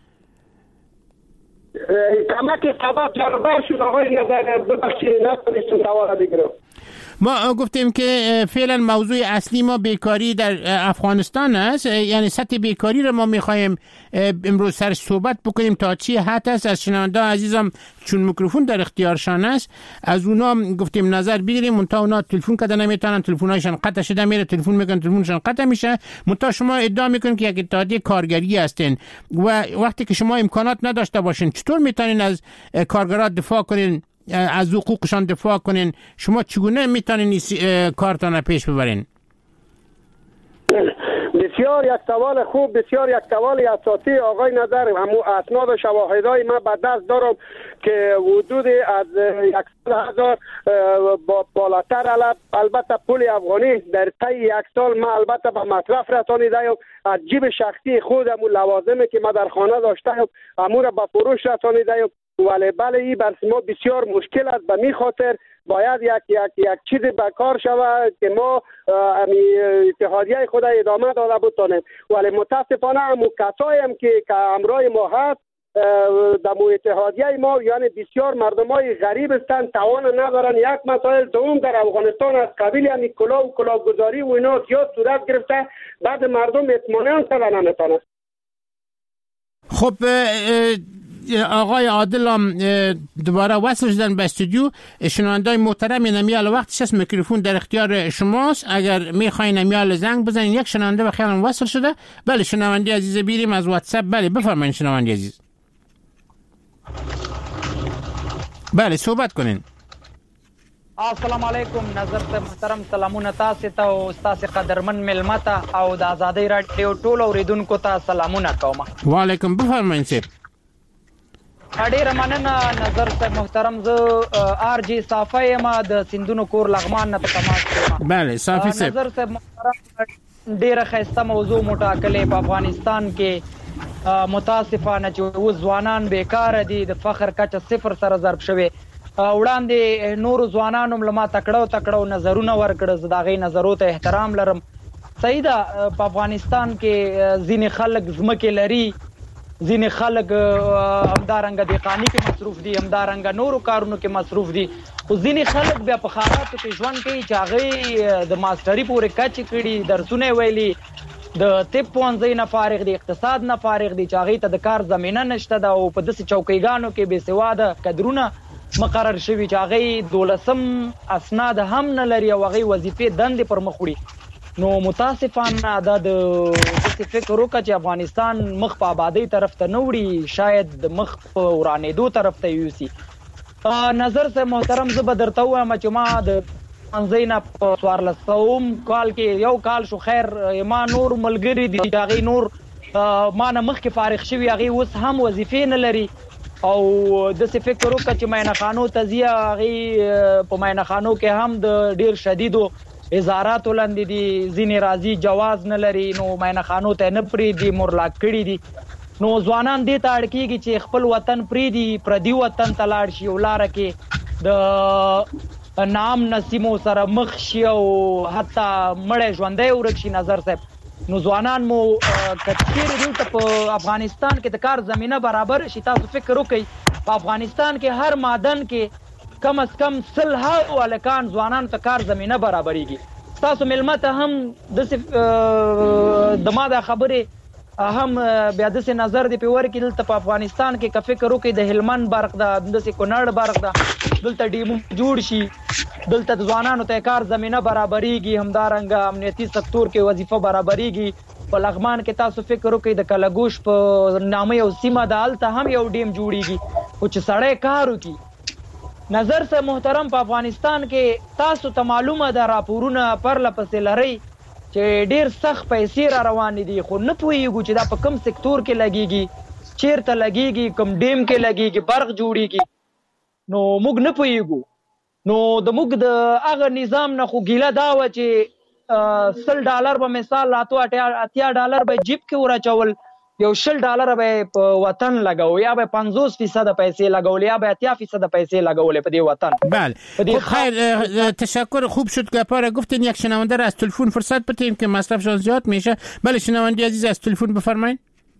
کمک سبب جربه شد آقای نظر ببخشید نتونستم سوال بگیرم
ما گفتیم که فعلا موضوع اصلی ما بیکاری در افغانستان است یعنی سطح بیکاری رو ما میخوایم امروز سرش صحبت بکنیم تا چی حد است از شنونده عزیزم چون میکروفون در اختیارشان است از اونا گفتیم نظر بگیریم منتها اونا تلفن کده نمیتونن تلفن‌هاشون قطع شده میره تلفن میکنن تلفنشون قطع میشه منتها شما ادعا میکنید که یک اتحادیه کارگری هستین و وقتی که شما امکانات نداشته باشین چطور میتونین از کارگران دفاع کنین از حقوقشان دفاع کنین شما چگونه میتونین کارتان پیش ببرین
بسیار یک سوال خوب بسیار یک سوال اساسی آقای نظر همو اسناد و شواهدای من به دست دارم که حدود از 100,000 با بالاتر البته پول افغانی در طی یک سال من البته به مصرف رسانیدم از جیب شخصی خودم و لوازمی که من در خانه داشتم امور به فروش رسانیدم ولی بله این بر ما بسیار مشکل است به می خاطر باید یک چیز بکار شود که ما اتحادیه خود ادامه داده بتانیم ولی متاسفانه همون کسایی هم که همراه ما هست در اتحادیه ما یعنی بسیار مردمای غریب هستند، توان ندارن. یک مسائل دوم در افغانستان از قبیل یعنی کلاه و کلاهگذاری و اینا زیاد صورت گرفته، بعد مردم اطمینان سر نمیتونه.
خب آقای عادل هم دوباره وصل شدن به استودیو. شنوندای محترم نمیال وقتش است، میکروفون در اختیار شماست. اگر میخواین نمیال زنگ بزنین. یک شنونده به خیالم وصل شده. بله شنونده عزیز بیریم از واتساپ. بله بفرمایید شنونده عزیز. بله صحبت کنین.
السلام علیکم نظر ته محترم، سلامونه تاسو ته او تاسو قدرمن ملمته او د آزادۍ رادیو ټول اوریدونکو ته سلامونه کوم.
وعلیکم بفرمایئ.
ډیره مننه نظر ته محترم. زه آر جی صافی یم د سندونو کور لغمان نه تماس کوم.
بله صافی صاحب.
نظر ته محترم ډیره ښایسته موضوع مټاکلې په افغانستان کې متاسفانه چې و ځوانان بیکاره دي، د فخر کچه صفر سره ضرب شوی. وړاندې نور ځوانانو ملما تکړو نظرونه ورکړه، زه د هغې نظرو ته احترام لرم. صحیح ده په افغانستان کې ځینې خلک ځمکې لري، ځینې خلک همدارنګه دهقاني کې مصروف دي، همدارنګه نورو کارونو کې مصروف دي، خو ځینې خلک بیا په ښاراتو کې ژوند کوي چې هغې د ماسټري پورې کچې کړي، درسونه ویلي، د طب پوهنځۍ نه فارغ دي، اقتصاد نه فارغ دي، چې هغې ته د کار زمینه نشته ده او په داسې چوکیګانو کې بېسواده کدرونه مقرر شوي چې هغې 12 اسناد هم نه لري او هغې وظیفې دندې پر مخ وړي. نو متاسفانه دا د داسې فکر وکړه چې افغانستان مخ په آبادۍ طرف ته نه وړي، شاید د مخ په ورانېدو طرف ته یوسي. نظر صاحب محترم، زه به درته ووایم چې ما د پوهنځۍ نه په 1400 کال کې یو کال شو، خیر ما نور ملګري دي چې هغې نور ما نه مخکې فارغ شوي، هغې اوس هم وظیفې نه لري او داسې فکر وکړه چې مینهخانو ته ځي، هغې په مینهخانو کې هم د ډېر شدیدو ازاراتو لاندې دي، ځینې راځي جواز نه لري، نو مینهخانو ته نه پرېږدي، مورلاک کړي دي. نو ځوانان دې ته اړ کېږي چې خپل وطن پرېږدي، پردي وطن ته لاړ شي او لاره کې د نام نسیمو سره مخ شي او حتی مړی ژوندی ورک شي. نظر صاحب نو ځوانان مو که چېرې دلته په افغانستان کې د کار زمینه برابر شي، تاسو فکر وکئ په افغانستان کې هر مادن کې کم از کم 100 هلکان ځوانانو ته کار زمینه برابریږي. تاسو مېلمه ته هم داسې د ما دا خبرې هم بیا داسې نظر دې پرې ورکړي، دلته په افغانستان کې که فکر وکړئ د هلمند برخ ده، داسې کونړ برخ ده، دلته ډیمو جوړ شي، دلته د ځوانانو ته کار زمینه برابریږي، همدارنګه امنیتي سکتور کې وظیفه برابریږي. په لغمان کې تاسو فکر وکړئ د کلګوش په نامه یو سیمه ده، هلته هم یو ډیم جوړیږي، خو چې سړی کار وکړي. نظر صاحب محترم، په افغانستان کې تاسو ته معلومه ده راپورونه پرله پسې لرئ چې ډیر سخت پیسې را روانې دي، خو نه پوهیږو چې دا په کوم سکتور کې لګیږي، چیرته لګیږي، کوم ډیم کې لګیږي، برق جوړیږي، نو موږ نه پوهیږو. نو د موږ د هغه نظام نه خو ګیله دا وه چې $100 به مثال $80 به جیب کې ورچول، یو $100 به په وطن لګو، یا به 50% پیسې لګول، یا به 80% پیسې لګول په دې وطن.
بله خیر، تشکر. خوب شد که پاره گفتین. یک شنونده را از تلفن فرصت بدیم که مصرفشان زیاد میشه. بله شنونده عزیز از تلفن بفرمایید.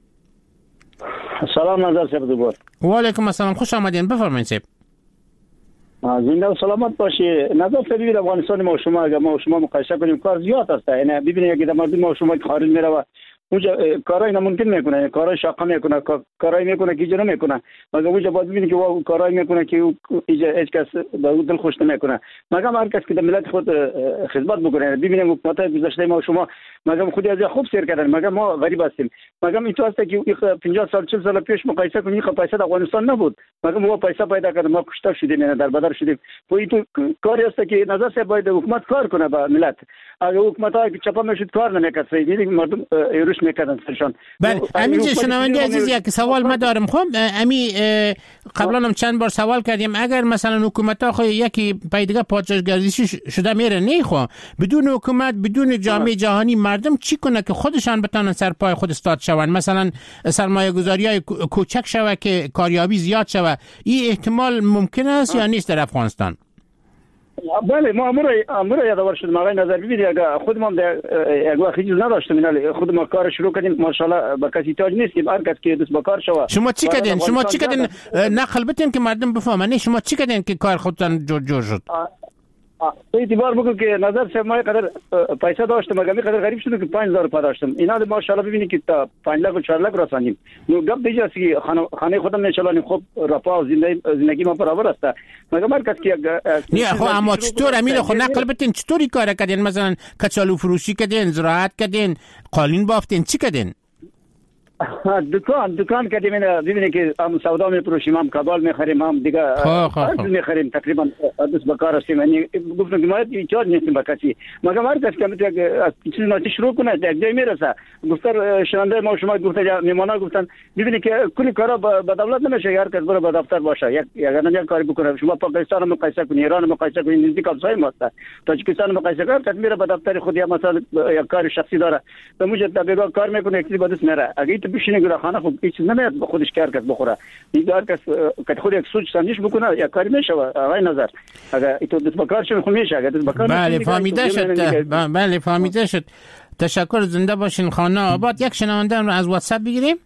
سلام نظر صاحب دوباره.
و علیکم السلام، خوش آمدین، بفرمایید صاحب.
زنده و سلامت باشی. نظر صاحب افغانستان ما شما اگر ما شما مقایسه کنیم کار زیاد است. یعنی ببینید اگه مردم ما شما خارج میره و اونجا کارای ناممکن میکنه، کارای شاقه میکنه، کارای میکنه که اجرا میکنه، مگر اونجا باید ببینید که او کارای میکنه که هیچ کس به او دل خوش نمیکنه. مگر هر کس که در ملت خود خدمت بکنه. ببینیم حکومت گذشته ما شما مگر خودی از خوب سیر کردن، مگر ما غریب هستیم. مگر این تو است که 50 سال 40 سال پیش مقایسه کنیم خب پیسه در افغانستان نبود، مگر ما پیسه پیدا کردیم، ما کشته شدیم، یعنی در بدر شدیم. این تو کاری است که نظر صاحب باید حکومت کار کنه با ملت. اگر حکومت ها که چپا میشد کار نمیکرد، میدید مردم ایروش میکردن سرشان.
بله امین شنونده عزیز، یک سوال ما دارم. خب امی قبلا هم چند بار سوال کردیم، اگر مثلا حکومت ها خود یکی پیدگاه پادشاهگردشی شده میره، نه خو بدون حکومت، بدون جامعه جهانی، مردم چی کنه که خودشان بتونن سر پای خود استاد شون، مثلا سرمایه گذاری های کوچک شوه که کاریابی زیاد شوه؟ این احتمال ممکن است یا نیست در افغانستان؟
بله ما امور یادآور شدیم آقای نظر. ببینید اگه خود ما یک وقت چیز نداشتیم اینا خود ما کار شروع کردیم ماشاءالله با کسی تاج نیستیم، هر کس که دست با کار شوه.
شما چی کردین نقل بتین که مردم بفهمن شما چی کردین که کار خودتان جور شد؟
تو اعتبار بگو که نظر صاحب ما قدر پیسه داشتم مگه قدر غریب شد که 5000 روپیه داشتم. اینا ماشاءالله ببینید که تا 5 لک و 4 لک رساندیم. نو گپ دیگه که خانه خودم نشالانیم خب رفاه زندگی ما برابر است. مگه هر کس که
نه خب اما چطور امیر خود نقل بتین چطوری کار کردین؟ مثلا کچالو فروشی کردین، زراعت کردین، قالین بافتین، چی کردین؟
دکان کردیم. ببینید که هم سودا می‌فروشیم، هم کباب می‌خریم، هم دیگه می‌خریم. تقریبا دست به کار هستیم. یعنی گفتم که ما ایجاد نیستیم با کسی. مگر هر کس که می‌تونه چیزی ناتی شروع کنه یک جای میرسه. گفتن شنونده ما شما گفتن میمانا گفتن ببینید که کلی کارا به دولت نمیشه، هر کس بره به دفتر باشه یک کاری بکنه. شما پاکستان رو مقایسه کنید، ایران رو مقایسه کنید، نزدیک همسایه ماست. تاجیکستان رو مقایسه کنید، کس میره به دفتر خود یا مثلا یک کار شخصی داره به موجب تبلیغ کار میکنه، یکی با دست میره. اگه تو بشینی گراخانه خب هیچ نمیاد به خودش کار کرد بخوره. دیگه هر کس که خود یک سوچ سنجش بکنه یا کاری میشه. آقای نظر اگه تو دست به کار شد خب میشه. اگه دست به کار
بله فهمیده شد. بله فهمیده شد. تشکر. زنده باشین خانه آباد. یک شنونده رو از واتساپ بگیریم.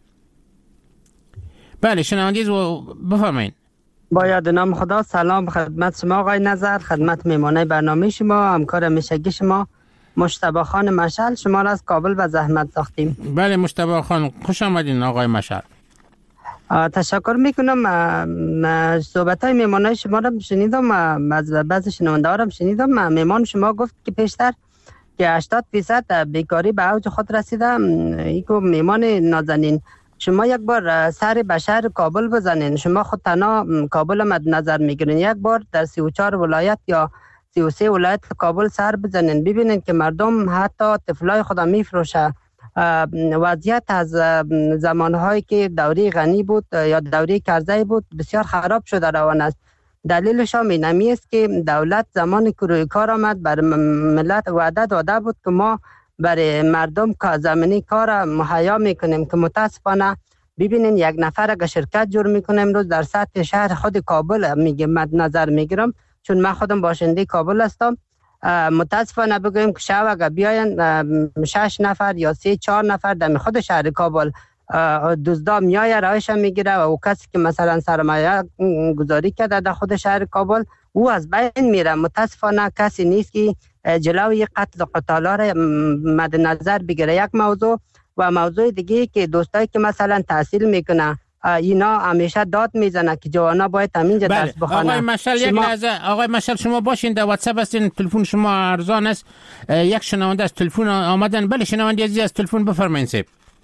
بله شنونده بفرمایید.
با یاد نام خدا. سلام خدمت شما آقای نظر، خدمت میمانه برنامه شما، همکار همیشگی شما مجتبی خان مشعل. شما را از کابل به زحمت ساختیم.
بله مجتبی خان خوش آمدین آقای مشعل.
تشکر میکنم. صحبت‌های میمانه شما را شنیدم، از بعضی شنونده ها را شنیدم. میمان شما گفت که پیشتر که 80% بیکاری به اوج خود رسیده. ایگو میمان نازنین شما یک بار سر به شهر کابل بزنین. شما خود تنها کابل مد نظر میگیرین. یک بار در 34 ولایت یا 33 ولایت کابل سر بزنین، ببینین که مردم حتی طفلای خود میفروشه. وضعیت از زمانهایی که دوره غنی بود یا دوره کرزی بود بسیار خراب شده روان است. دلیلش هم اینمی است که دولت زمان که کار آمد بر ملت وعده داده بود که ما برای مردم که زمینی کار مهیا میکنیم، که متاسفانه ببینین یک نفر اگه شرکت جور میکنه امروز در سطح شهر خود کابل میگه مد نظر میگیرم چون من خودم باشنده کابل هستم. متاسفانه بگویم که شب اگه بیاین 6 نفر یا 3-4 نفر در خود شهر کابل دزدا میایه رایش میگیره و او کسی که مثلا سرمایه گذاری کرده در خود شهر کابل او از بین میره. متاسفانه کسی نیست که جلوی قتل و قتالا را مد نظر بگیره. یک موضوع و موضوع دیگه که دوستایی که مثلا تحصیل میکنه اینا همیشه داد میزنه که جوانا باید همینجا درس بخوانه.
آقای مشعل یک لحظه. آقای مشعل شما باشین در واتساپ هستین، تلفن شما ارزان است. یک شنونده از تلفن آمدن. بله شنونده عزیز از تلفن بفرمایید. سیب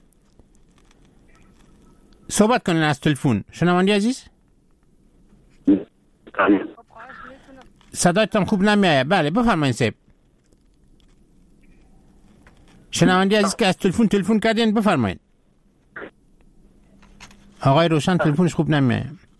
صحبت کنین از تلفن. شنونده عزیز صدایتان خوب نمیاد. بله بفرمایید. سیب شنونده عزیز که از تلفن کردین بفرمایید. آقای روشن تلفنش خوب نمیاد.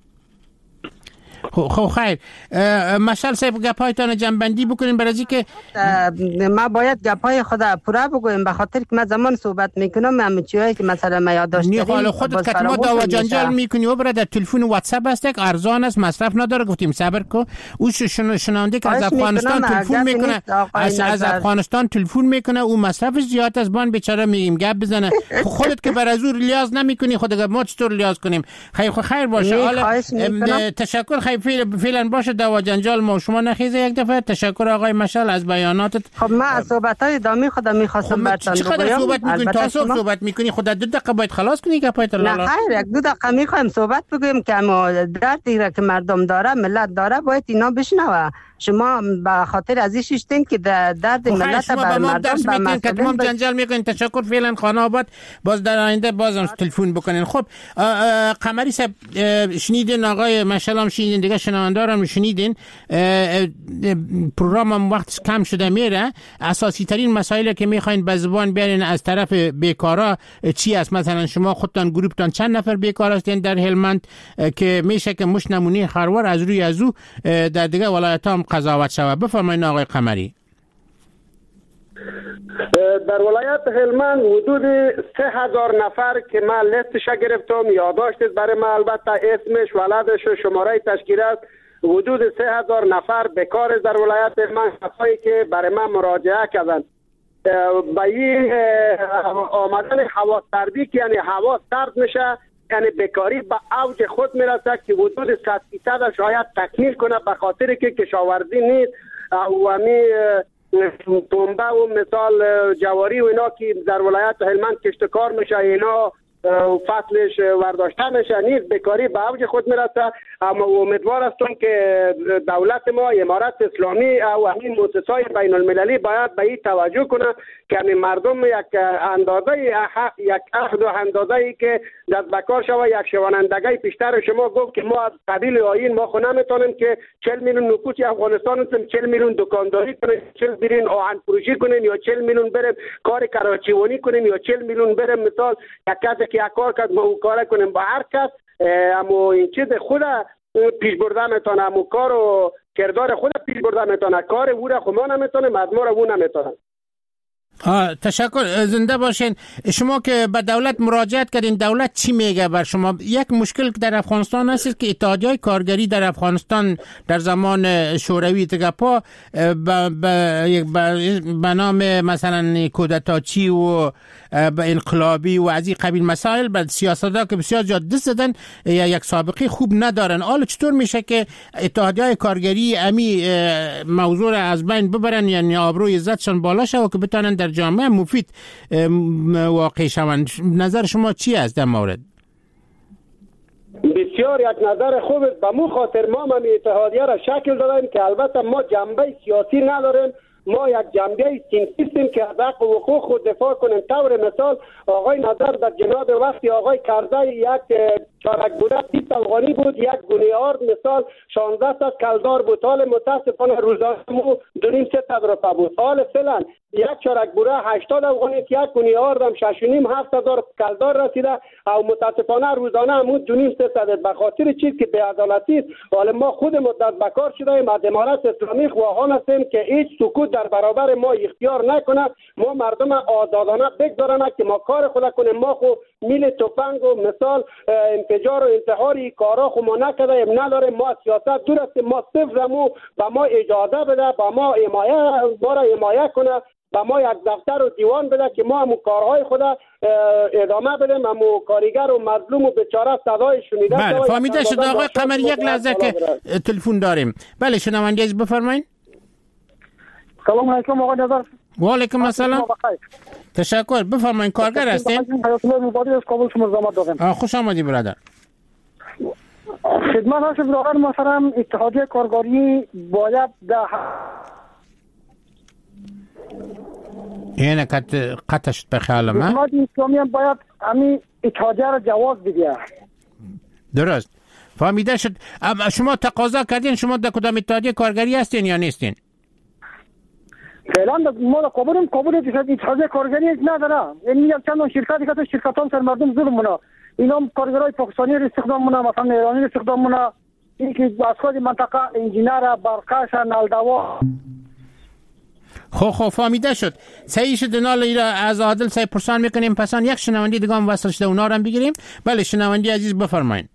خب خیر مشعل صاحب گپایتان جنبندی بکنین برای که
ما باید گپای خود پورا بگویم، به خاطر که من زمان صحبت میکنم همه چیزایی که مثلا ما یاد داشتم.
حالا خودت که ما دعوا جنجال میکنی و برادر تلفن واتساپ است یک ارزان است مصرف نداره. گفتیم صبر کو. او شنونده که از افغانستان تلفن میکنه از افغانستان تلفن میکنه او مصرف زیاد است. بان بیچاره میگیم گپ بزنه. خودت که بر از او ریاض نمیکنی خودت ما چطور ریاض کنیم؟ خیر باشه. حالا تشکر. خیر فعلا باشه دعوا جنجال ما شما نخیزه یک دفعه. تشکر آقای مشعل از بیاناتت.
خب من صحبت‌های ادامه خودم می‌خواستم براتون بگم.
چقدر صحبت می‌کنی؟ تا صبح صحبت می‌کنی. خود 2 دقیقه باید خلاص کنی گپایت لالا.
نه خیر 1-2 دقیقه می‌خوایم صحبت بگیم که اما دردی را که مردم داره ملت داره باید اینا بشنوه. شما به خاطر از این شیشتین که درد ملت بر مردم به
مردم جنجال میکنین. تشکر. فعلا خانه آباد. باز در آینده بازم تلفن بکنین. خب قمری صاحب شنیدین، آقای مشعل هم شنیدین، دیگه شنونده هم شنیدین. پروگرامم وقت کم شده میره. اساسی ترین مسائلی که میخواین به زبان بیارین از طرف بیکارا چی است؟ مثلا شما خودتان گروپتان چند نفر بیکار هستین در هلمند که میشه که مش نمونه خروار از روی از او در دیگه ولایت هم قضاوت شود. بفرمایید آقای قمری.
در ولایت هلمند حدود 3000 نفر که من لیستش گرفتم، یادداشت برای من، البته اسمش، ولدش و شماره تشکیل است. حدود 3000 نفر بیکار در ولایت من، کسایی که برای من مراجعه کردن. با این آمدن هوا سردی که یعنی هوا سرد میشه، یعنی بیکاری به اوج خود میرسه که حدود 100% شاید تکمیل کنه، به خاطر که کشاورزی نیست و همی پنبه و مثال جواری و اینا که در ولایت هلمند کشتکار میشه، اینا فصلش ورداشته میشه نیست، بیکاری به اوج خود میرسه. اما امیدوار هستم که دولت ما، امارت اسلامی و همین مؤسسات بین المللی باید به این توجه کنه که همین مردم یک عهد و اندازه‌ای که دست بکار شوه. یک شوانندگی پیشتر شما گفت که ما از قبیل آیین ما خو نمیتونیم که 40 میلیون نفوس افغانستان هستیم، 40 میلیون دکانداری کنیم، 40 میلیون آهن فروشی کنیم، یا 40 میلیون بریم کار کراچیوانی کنیم، یا 40 میلیون بریم مثال یک کسی که یک کار کرد ما اون کار کنیم. با هر کس اما این چیز خود پیش برده میتونه، اما کار و کردار خود پیش برده میتونه، کار او را خود ما نمیتونه، از ما را او نمیتونه.
تشکر، زنده باشین. شما که به دولت مراجعت کردین، دولت چی میگه بر شما؟ یک مشکل که در افغانستان هست که اتحادیه‌های کارگری در افغانستان در زمان شوروی اتکاپا به نام مثلا کودتاچی و انقلابی و از این قبیل مسائل به سیاست‌ها که بسیار زیاد دست دادن یک سابقه خوب ندارن. حالا چطور میشه که اتحادیه‌های کارگری امی موضوع از بین ببرن، یعنی آبروی عزتشان بالا شود که بتونن در جامعه مفید واقع شوند؟ نظر شما چی است در مورد؟
بسیار یک نظر خوب است. به مو خاطر ما اتحادیه را شکل دادیم که البته ما جنبه سیاسی نداریم، ما یک جنبه سیاسی که از حق و حقوق خود دفاع کنیم. طور مثال آقای نظر در جناب وقتی آقای کرزی یک چارک بوده 30 افغانی بود، یک گونیارد مثال 16 تا کلدار بود. حال متاسفانه روزانه مو 2.5-3 روپیه بود. حال فعلا یک چارک بوده 80 افغانی، یک گونیارد هم 6.5-7 کلدار رسیده او متاسفانه روزانه هم 2.5-3 به خاطر چیز که بی‌عدالتی است. حال ما خود مدت بکار شده ایم، از امارت اسلامی خواهان هستیم که هیچ سکوت در برابر ما اختیار نکنه، ما مردم آزادانه بگذارن که ما کار خود کنیم. ما خو میل توپنگ و مثال انفجار و انتحاری کارا خو ما نکردیم، نداریم. ما سیاست دور است، ما صفر مو با ما اجازه بده، با ما حمایت کنه، با ما یک دفتر و دیوان بده که ما همون کارهای خود ادامه بدیم، همون کارگر و مظلوم و بیچاره صدای شنیده.
بله فهمیده شد آقای قمری. یک لحظه که تلفن داریم. بله شنونده از بفرمایید.
سلام علیکم آقای نظر.
و علیکم السلام. تشکر. بفرمایید. کارگر هستین؟
حیات الله مبارک از کابل شما زحمت دادم.
خوش آمدید برادر.
خدمت هست برادر محترم، اتحادیه کارگری باید
اینه قطع شد به خیالم.
حکومت اسلامی هم باید همین اتحادیه را جواز بده.
درست فهمیده شد. شما تقاضا کردین، شما در کدام اتحادیه کارگری هستین یا نیستین؟
فعلا ما در کابل اتحادیه کارگری نداره. یعنی چند شرکت دیگه شرکتان سر مردم ظلم مونه، اینا کارگرای پاکستانی را استخدام مونه، مثلا ایرانی را استخدام مونه، این که افراد منطقه انجینر، برقش، نلدوا.
خب فهمیده شد. صحیح شد. نال از عادل صاحب پرسان میکنیم. پسان یک شنونده دیگه هم وصل شده، اونا رو هم بگیریم. بله شنونده عزیز بفرمایید.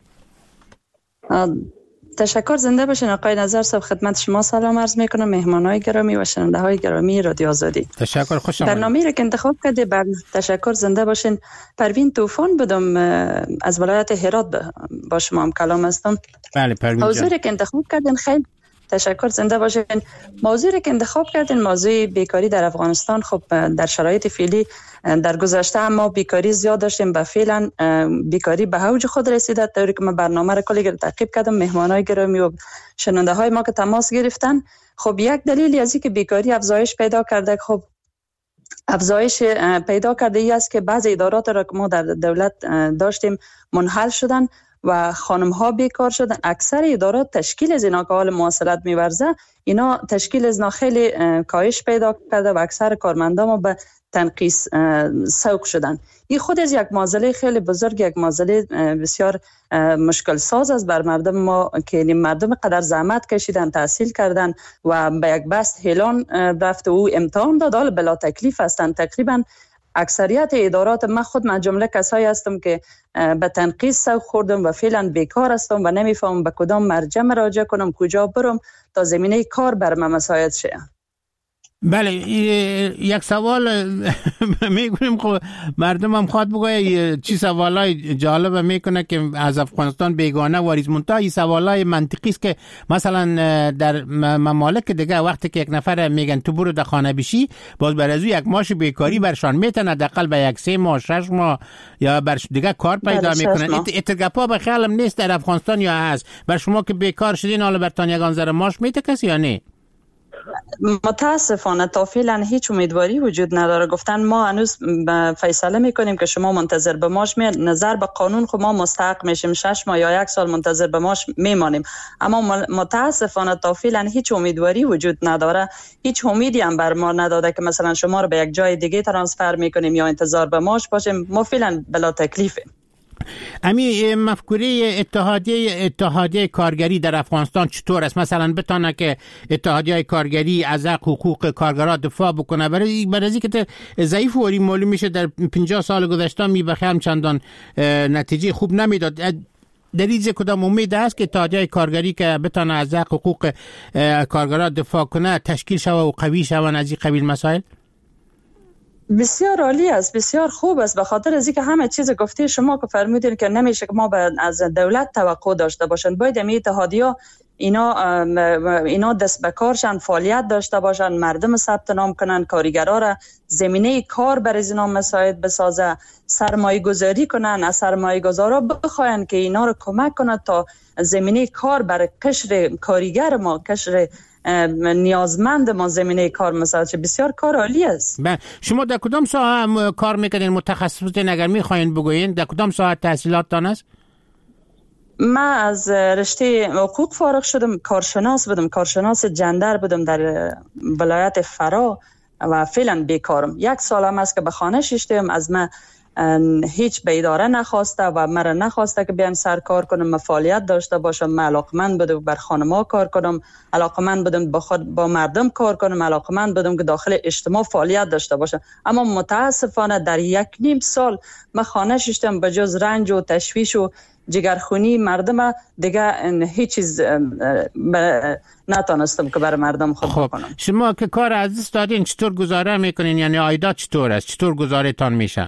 تشکر. زنده باشین آقای نظر صاحب. خدمت شما سلام عرض میکنم، مهمانای گرامی و شنونده های گرامی رادیو آزادی.
تشکر. خوش آمدید.
برنامه‌ای را که انتخاب کرده تشکر. زنده باشین. پروین طوفان بدم از ولایت هرات با شما هم کلام هستم.
بله پروین.
موضوعی که انتخاب کردین خیلی تشکر. زنده باشین. موضوعی که انتخاب کردین موضوع بیکاری در افغانستان. خب در شرایط فعلی در گذشته ما بیکاری زیاد داشتیم، به فعلا بیکاری به اوج خود رسیده. طوری که من برنامه را کلی تعقیب کردم، مهمانای گرامی و شنونده های ما که تماس گرفتن، خب یک دلیلی از اینکه بیکاری افزایش پیدا کرده، خب افزایش پیدا کرده ای است که بعضی ادارات را که ما در دولت داشتیم منحل شدن و خانم ها بیکار شدن. اکثر ادارات تشکیل از اینا که حال مواصلت می‌ورزه، اینا تشکیل از اینا خیلی کاهش پیدا کرده و اکثر کارمندان ما به تنقیص سوق شدن. این خود از یک معضله خیلی بزرگ، یک معضله بسیار مشکل ساز است بر مردم ما که مردم قدر زحمت کشیدن، تحصیل کردن و به یک بست هلان رفت و امتحان داد، حالا بلا تکلیف هستند. تقریبا اکثریت ادارات من خود من جمله کسایی هستم که به تنقیص سوق خوردم و فعلا بیکار هستم و نمیفهمم به کدام مرجع مراجعه کنم، کجا برم تا زمینه کار بر من مساعد شه.
بله، یک سوال میگویم خب مردم هم خواد بگوید چی سوالای جالب میکنه که از افغانستان بیگانه واریز منتها این سوالای منطقی است که مثلا در ممالک دیگه وقتی که یک نفر میگن تو برو در خانه بشی، باز بر از یک ماش بیکاری برشان میتن حداقل به یک 3 ماه 6 ماه یا بر دیگه کار پیدا میکنن. اتگپا به خیالم نیست در افغانستان یا هست. بر شما که بیکار شدین حالا برتان یگان ذره ماش میته کسی یا نه؟
متاسفانه تا فعلا هیچ امیدواری وجود نداره. گفتن ما هنوز فیصله میکنیم که شما منتظر به ماش نظر به قانون خب ما مستحق میشیم 6 ماه یا 1 سال منتظر به ماش میمانیم، اما متاسفانه تا فعلا هیچ امیدواری وجود نداره. هیچ امیدی هم بر ما نداده که مثلا شما رو به یک جای دیگه ترانسفر میکنیم یا انتظار به ماش باشیم. ما فعلا بلا تکلیفیم.
امی مفکوره اتحادیه کارگری در افغانستان چطور است؟ مثلا بتانه که اتحادیه کارگری از حقوق کارگران دفاع بکنه. برای اینکه ضعیف و معلوم میشه در 50 سال گذشته میبخم چندان نتیجه خوب نمیداد. در این کدام امید است که اتحادیه کارگری که بتانه از حقوق کارگران دفاع کنه تشکیل شوه و قوی شوه از این قبیل مسائل؟
بسیار عالی است، بسیار خوب است، به خاطر از اینکه همه چیز گفته شما که فرمودین که نمیشه که ما از دولت توقع داشته باشند. باید این اتحادیه اینا دست به کارشان فعالیت داشته باشند، مردم ثبت نام کنن، کارگرا را زمینه کار برای اینا مساعد بسازه، سرمایه گذاری کنن، از سرمایه گذارا بخواین که اینا رو کمک کنه تا زمینه کار برای قشر کارگر ما، قشر نیازمند ما زمینه کار مساعد شه. بسیار کار عالی است.
شما در کدام ساحه کار میکنین؟ متخصصین اگر میخواین بگوین در کدام ساحه تحصیلاتتان است؟
من از رشته حقوق فارغ شدم، کارشناس بودم، کارشناس جندر بودم در ولایت فرا و فعلا بیکارم. 1 سال هم است که به خانه ششتم. از من هیچ به اداره نخواسته و مرا نخواسته که بیام سر کار کنم، من فعالیت داشته باشم. من علاقمند بودم بر خانم‌ها کار کنم، علاقمند بودم با مردم کار کنم، علاقمند بودم که داخل اجتماع فعالیت داشته باشم. اما متاسفانه در 1.5 سال من خانه ششتم، به جز رنج و تشویش و جگرخونی مردم دیگه هیچ چیز نتونستم که برای مردم خود بکنم.
شما که کار از دست دادین چطور گزاره میکنین؟ یعنی عایدات چطور است؟ چطور گزاره تان میشه؟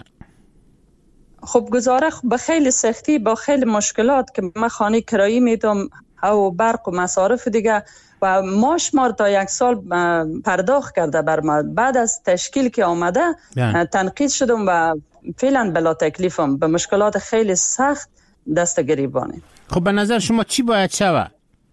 خب گزاره به خیلی سختی، با خیلی مشکلات که من خانه کرایی میدم او برق و مصارف دیگه و ماش ما تا 1 سال پرداخت کرده بر ما. بعد از تشکیل که آمده تنقیض شدم و فعلا بلا تکلیفم، به مشکلات خیلی سخت دست گریبانه.
خب به نظر شما چی باید شود؟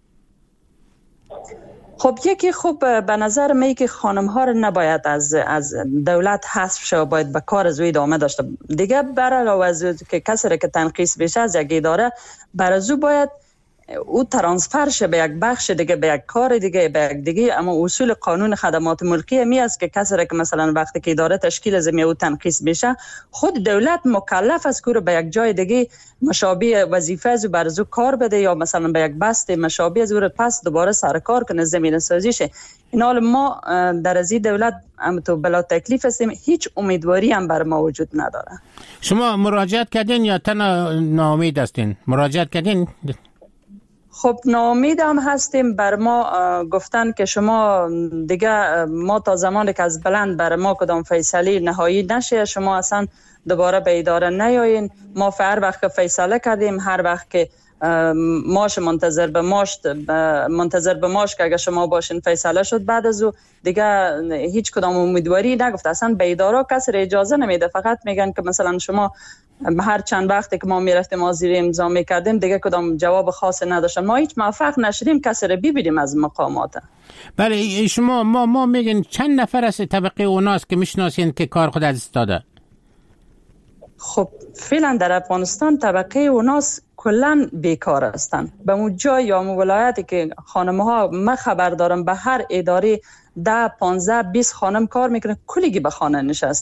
خب یکی خوب به نظر می که خانم ها رو نباید از دولت حذف شه، باید به کار از او ادامه داشته. دیگه برای از که کسی که تنقیص بشه از یک اداره، برای او باید او ترانسفر شه به یک بخش دیگه، به یک کار دیگه، به یک دیگه. اما اصول قانون خدمات ملکی می است که کسی که مثلا وقتی که اداره تشکیل از او تنقیص بشه، خود دولت مکلف است که رو به یک جای دیگه مشابه وظیفه از بر از کار بده یا مثلا به یک بست مشابه از رو پس دوباره سر کار کنه، زمینه سازی شه. این حال ما در از دولت هم تو بلا تکلیف هستیم، هیچ امیدواری هم بر ما وجود نداره.
شما مراجعت کردین یا تنها ناامید هستین؟ مراجعت کردین؟
خب ناامید هم هستیم. بر ما گفتن که شما دیگه ما تا زمانی که از بلند بر ما کدام فیصله نهایی نشه شما اصلا دوباره به اداره نیایین. ما هر وقت که فیصله کردیم، هر وقت که ماش منتظر به ماش که اگه شما باشین فیصله شد، بعد از او دیگه هیچ کدام امیدواری نگفت. اصلا به اداره کسی اجازه نمیده، فقط میگن که مثلا شما هر چند وقتی که ما میرفتیم آذری امضا میکردیم دیگه کدام جواب خاص نداشتن. ما هیچ موفق نشدیم کسی رو ببینیم از مقامات.
بله شما ما میگن چند نفر از طبقه اوناست که میشناسین که کار خود از داده؟
خب فعلا در افغانستان طبقه اوناس کلن بیکار هستن. به اون جای یا اون ولایتی که خانم‌ها من خبر دارم به هر اداره 10 15 20 خانم کار میکنه، کلیگی به خانه نشستن.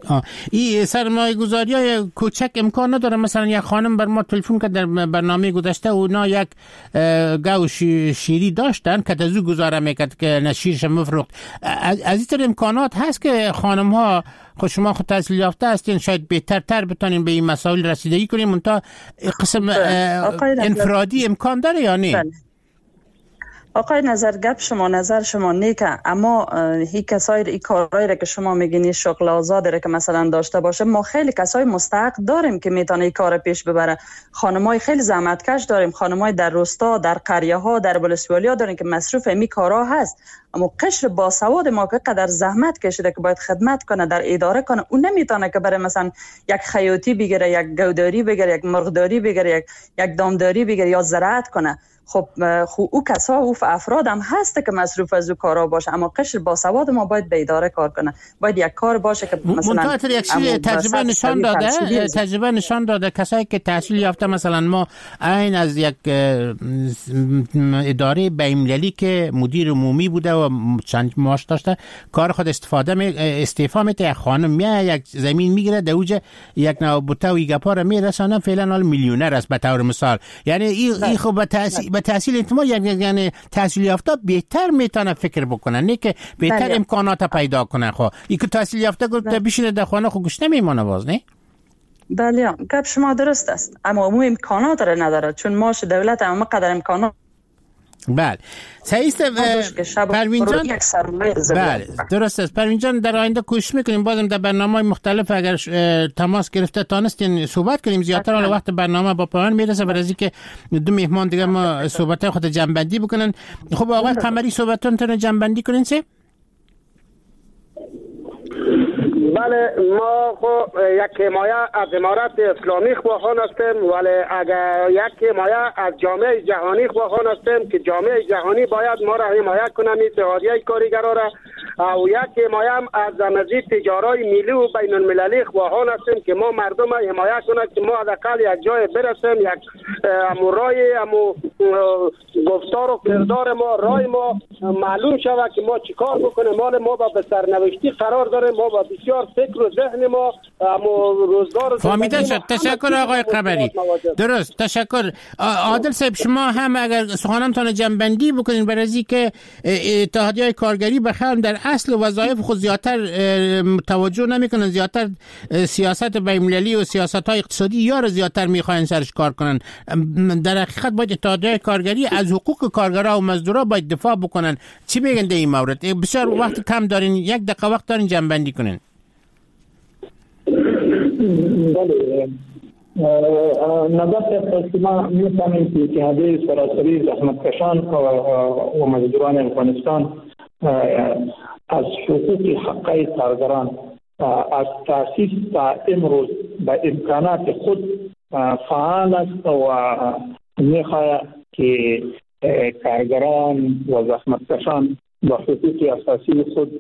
این سرمایه گذاری های کوچک امکان نداره؟ مثلا یک خانم بر ما تلفن کرد در برنامه گذشته، اونا یک گاو شیری داشتن که تزو گذاره میکرد که نشیرش مفروخت. از این طور امکانات هست که خانم ها، خود شما خود تحصیل یافته هستین، شاید بهترتر بتونین به این مسائل رسیدگی کنین، منتها قسم انفرادی امکان داره یا نه؟
آقای نظر شما نیکه، اما هی کسای این کارهایی را که شما میگین شغل آزادی را که مثلا داشته باشه، ما خیلی کسای مستحق داریم که میتونه این کار پیش ببره. خانمای خیلی زحمتکش داریم، خانمای در روستا، در قریه ها، در ولسوالیا داریم که مصروف این کارها هست، اما قشر باسواد ما که قدر زحمت کشیده که باید خدمت کنه، در اداره کنه، اون نمیتونه که برای مثلا یک خیاطی بگیره، یک گوداری بگیره، یک مرغداری بگیره، یک دامداری بگیره یا زراعت کنه. خب او کسا او افراد هم هسته که مصروف از او کارا باشه، اما قشر باسواد ما باید به اداره کار کنه، باید یک کار باشه که مثلا
تجربه نشان داده کسایی که تحصیل یافته، مثلا ما عین از یک اداره بین‌المللی که مدیر عمومی بوده و چند معاش داشته، کار خود استعفا میده، یک خانم میاد یک زمین میگیره، در اوج یک نوبوته و گپا رو میرسانه، فعلا حال میلیونر است به طور مثال. یعنی این خب به تحصیل اجتماعی، یعنی تحصیل یافته بهتر میتونه فکر بکنه، نه که بهتر امکانات پیدا کنه. خب این که تحصیل یافته گفت بشینه در خانه خود گوش نمیمونه باز، نه؟
بله، گپ شما درست است، اما مو امکانات را نداره، چون ماش دولت اما قدر امکانات.
بله صحیح است پروین جان. بله درست است پروین جان، در آینده کوشش میکنیم بازم در برنامه‌های مختلف اگر تماس گرفته تانستین صحبت کنیم زیادتر. حالا وقت برنامه با پایان میرسه، برای اینکه دو مهمان دیگه ما صحبت‌های خود جمع‌بندی بکنن. خب آقای قمری صحبتتون جمع‌بندی کنین سه.
بله، ما خب یک حمایه از امارت اسلامی خواهان هستیم، ولی اگر یک حمایه از جامعه جهانی خواهان هستیم که جامعه جهانی باید ما را حمایه کنه، اتحادیه کارگران را، و یک حمایه هم از مزید تجارای ملی و بین المللی خواهان هستیم که ما مردم را حمایه کنه که ما حداقل یک جای برسیم، یک رای گفتار و کردار ما، رای ما معلوم شود که ما چیکار بکنیم. ما به سرنوشتی قرار داریم، ما با بسیار فکر و ذهن ما روزگار
فهمیده شد. تشکر آقای قمری. درست، تشکر. عادل صاحب شما هم اگر سخنانتان جمع‌بندی بکنین برای اینکه اتحادیه کارگری بخیر در اصل وظایف خود زیادتر توجه نمیکنن، زیادتر سیاست بین‌المللی و سیاست‌های اقتصادی یا زیادتر میخواین سرش کار کنن. در حقیقت باید اتحادیه کارگری از حقوق کارگرها و مزدورا باید دفاع بکنن. چی میگن در این مورد؟ بسیار وقت کم دارین، یک دقیقه وقت دارین جمع‌بندی کنین.
بله، نظر ما می‌فهمیم که اتحادیه سراسری زحمتکشان و مزدوران افغانستان از حقوق حقای کارگران از تأسیس تا امروز به امکانات خود فعال است و می‌خواهد که کارگران و زحمتکشان به حقوق اساسی خود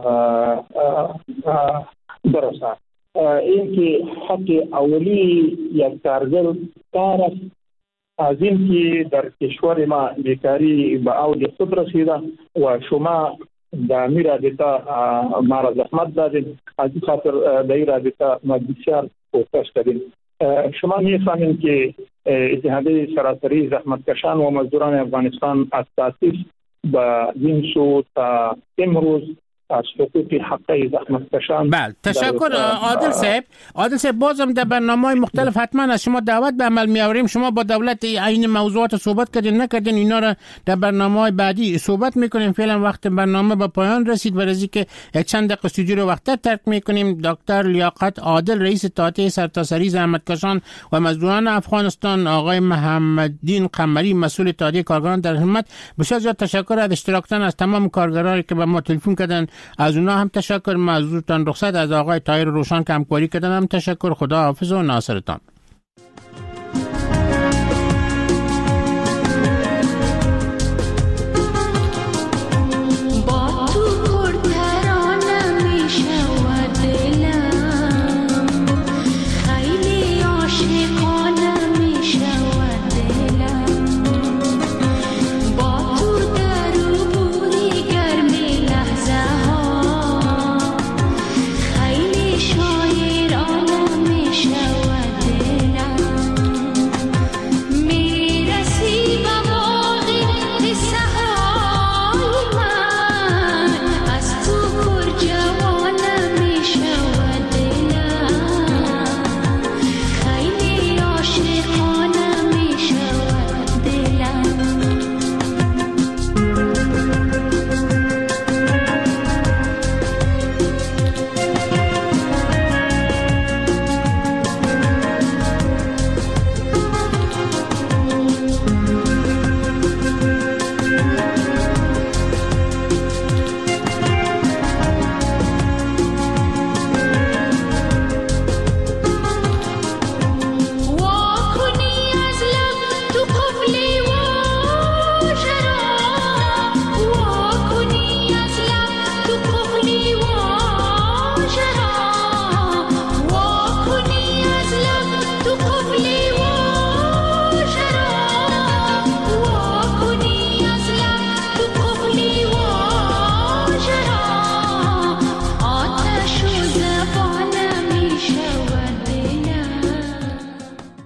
برسند. این که حق اولی یک کارگر کار است. از این که در کشور ما بیکاری به اوج خود رسیده و شما در این رابطه ما را زحمت دادید، از این خاطر در این رابطه ما بسیار کوشش کردیم. شما می‌فهمید که اتحادیه سراسری زحمتکشان و مزدوران افغانستان از تأسیس به این سو تا امروز از حقوق حقای زحمتکشان.
بله تشکر عادل صاحب بازم در برنامه‌های مختلف حتما از شما دعوت به عمل می‌آوریم. شما با دولت این موضوعات صحبت کردین نکردین، اینا را در برنامه‌های بعدی صحبت می‌کنیم. فعلا وقت برنامه به پایان رسید، برای اینکه چند دقیقه استودیو رو وقت ترک می‌کنیم. دکتر لیاقت عادل رئیس اتحادیه سرتاسری زحمتکشان و مزدوران افغانستان، آقای محمددین قمری مسئول اتحادیه کارگران در خدمت، بسیار زیاد تشکر از اشتراکتان از تمام کارگرانی که به ما تلفن کردن، از اونا هم تشکر. معذورتان رخصت. از آقای طاهر روشن که همکاری کردن هم تشکر. خدا حافظ و ناصرتان.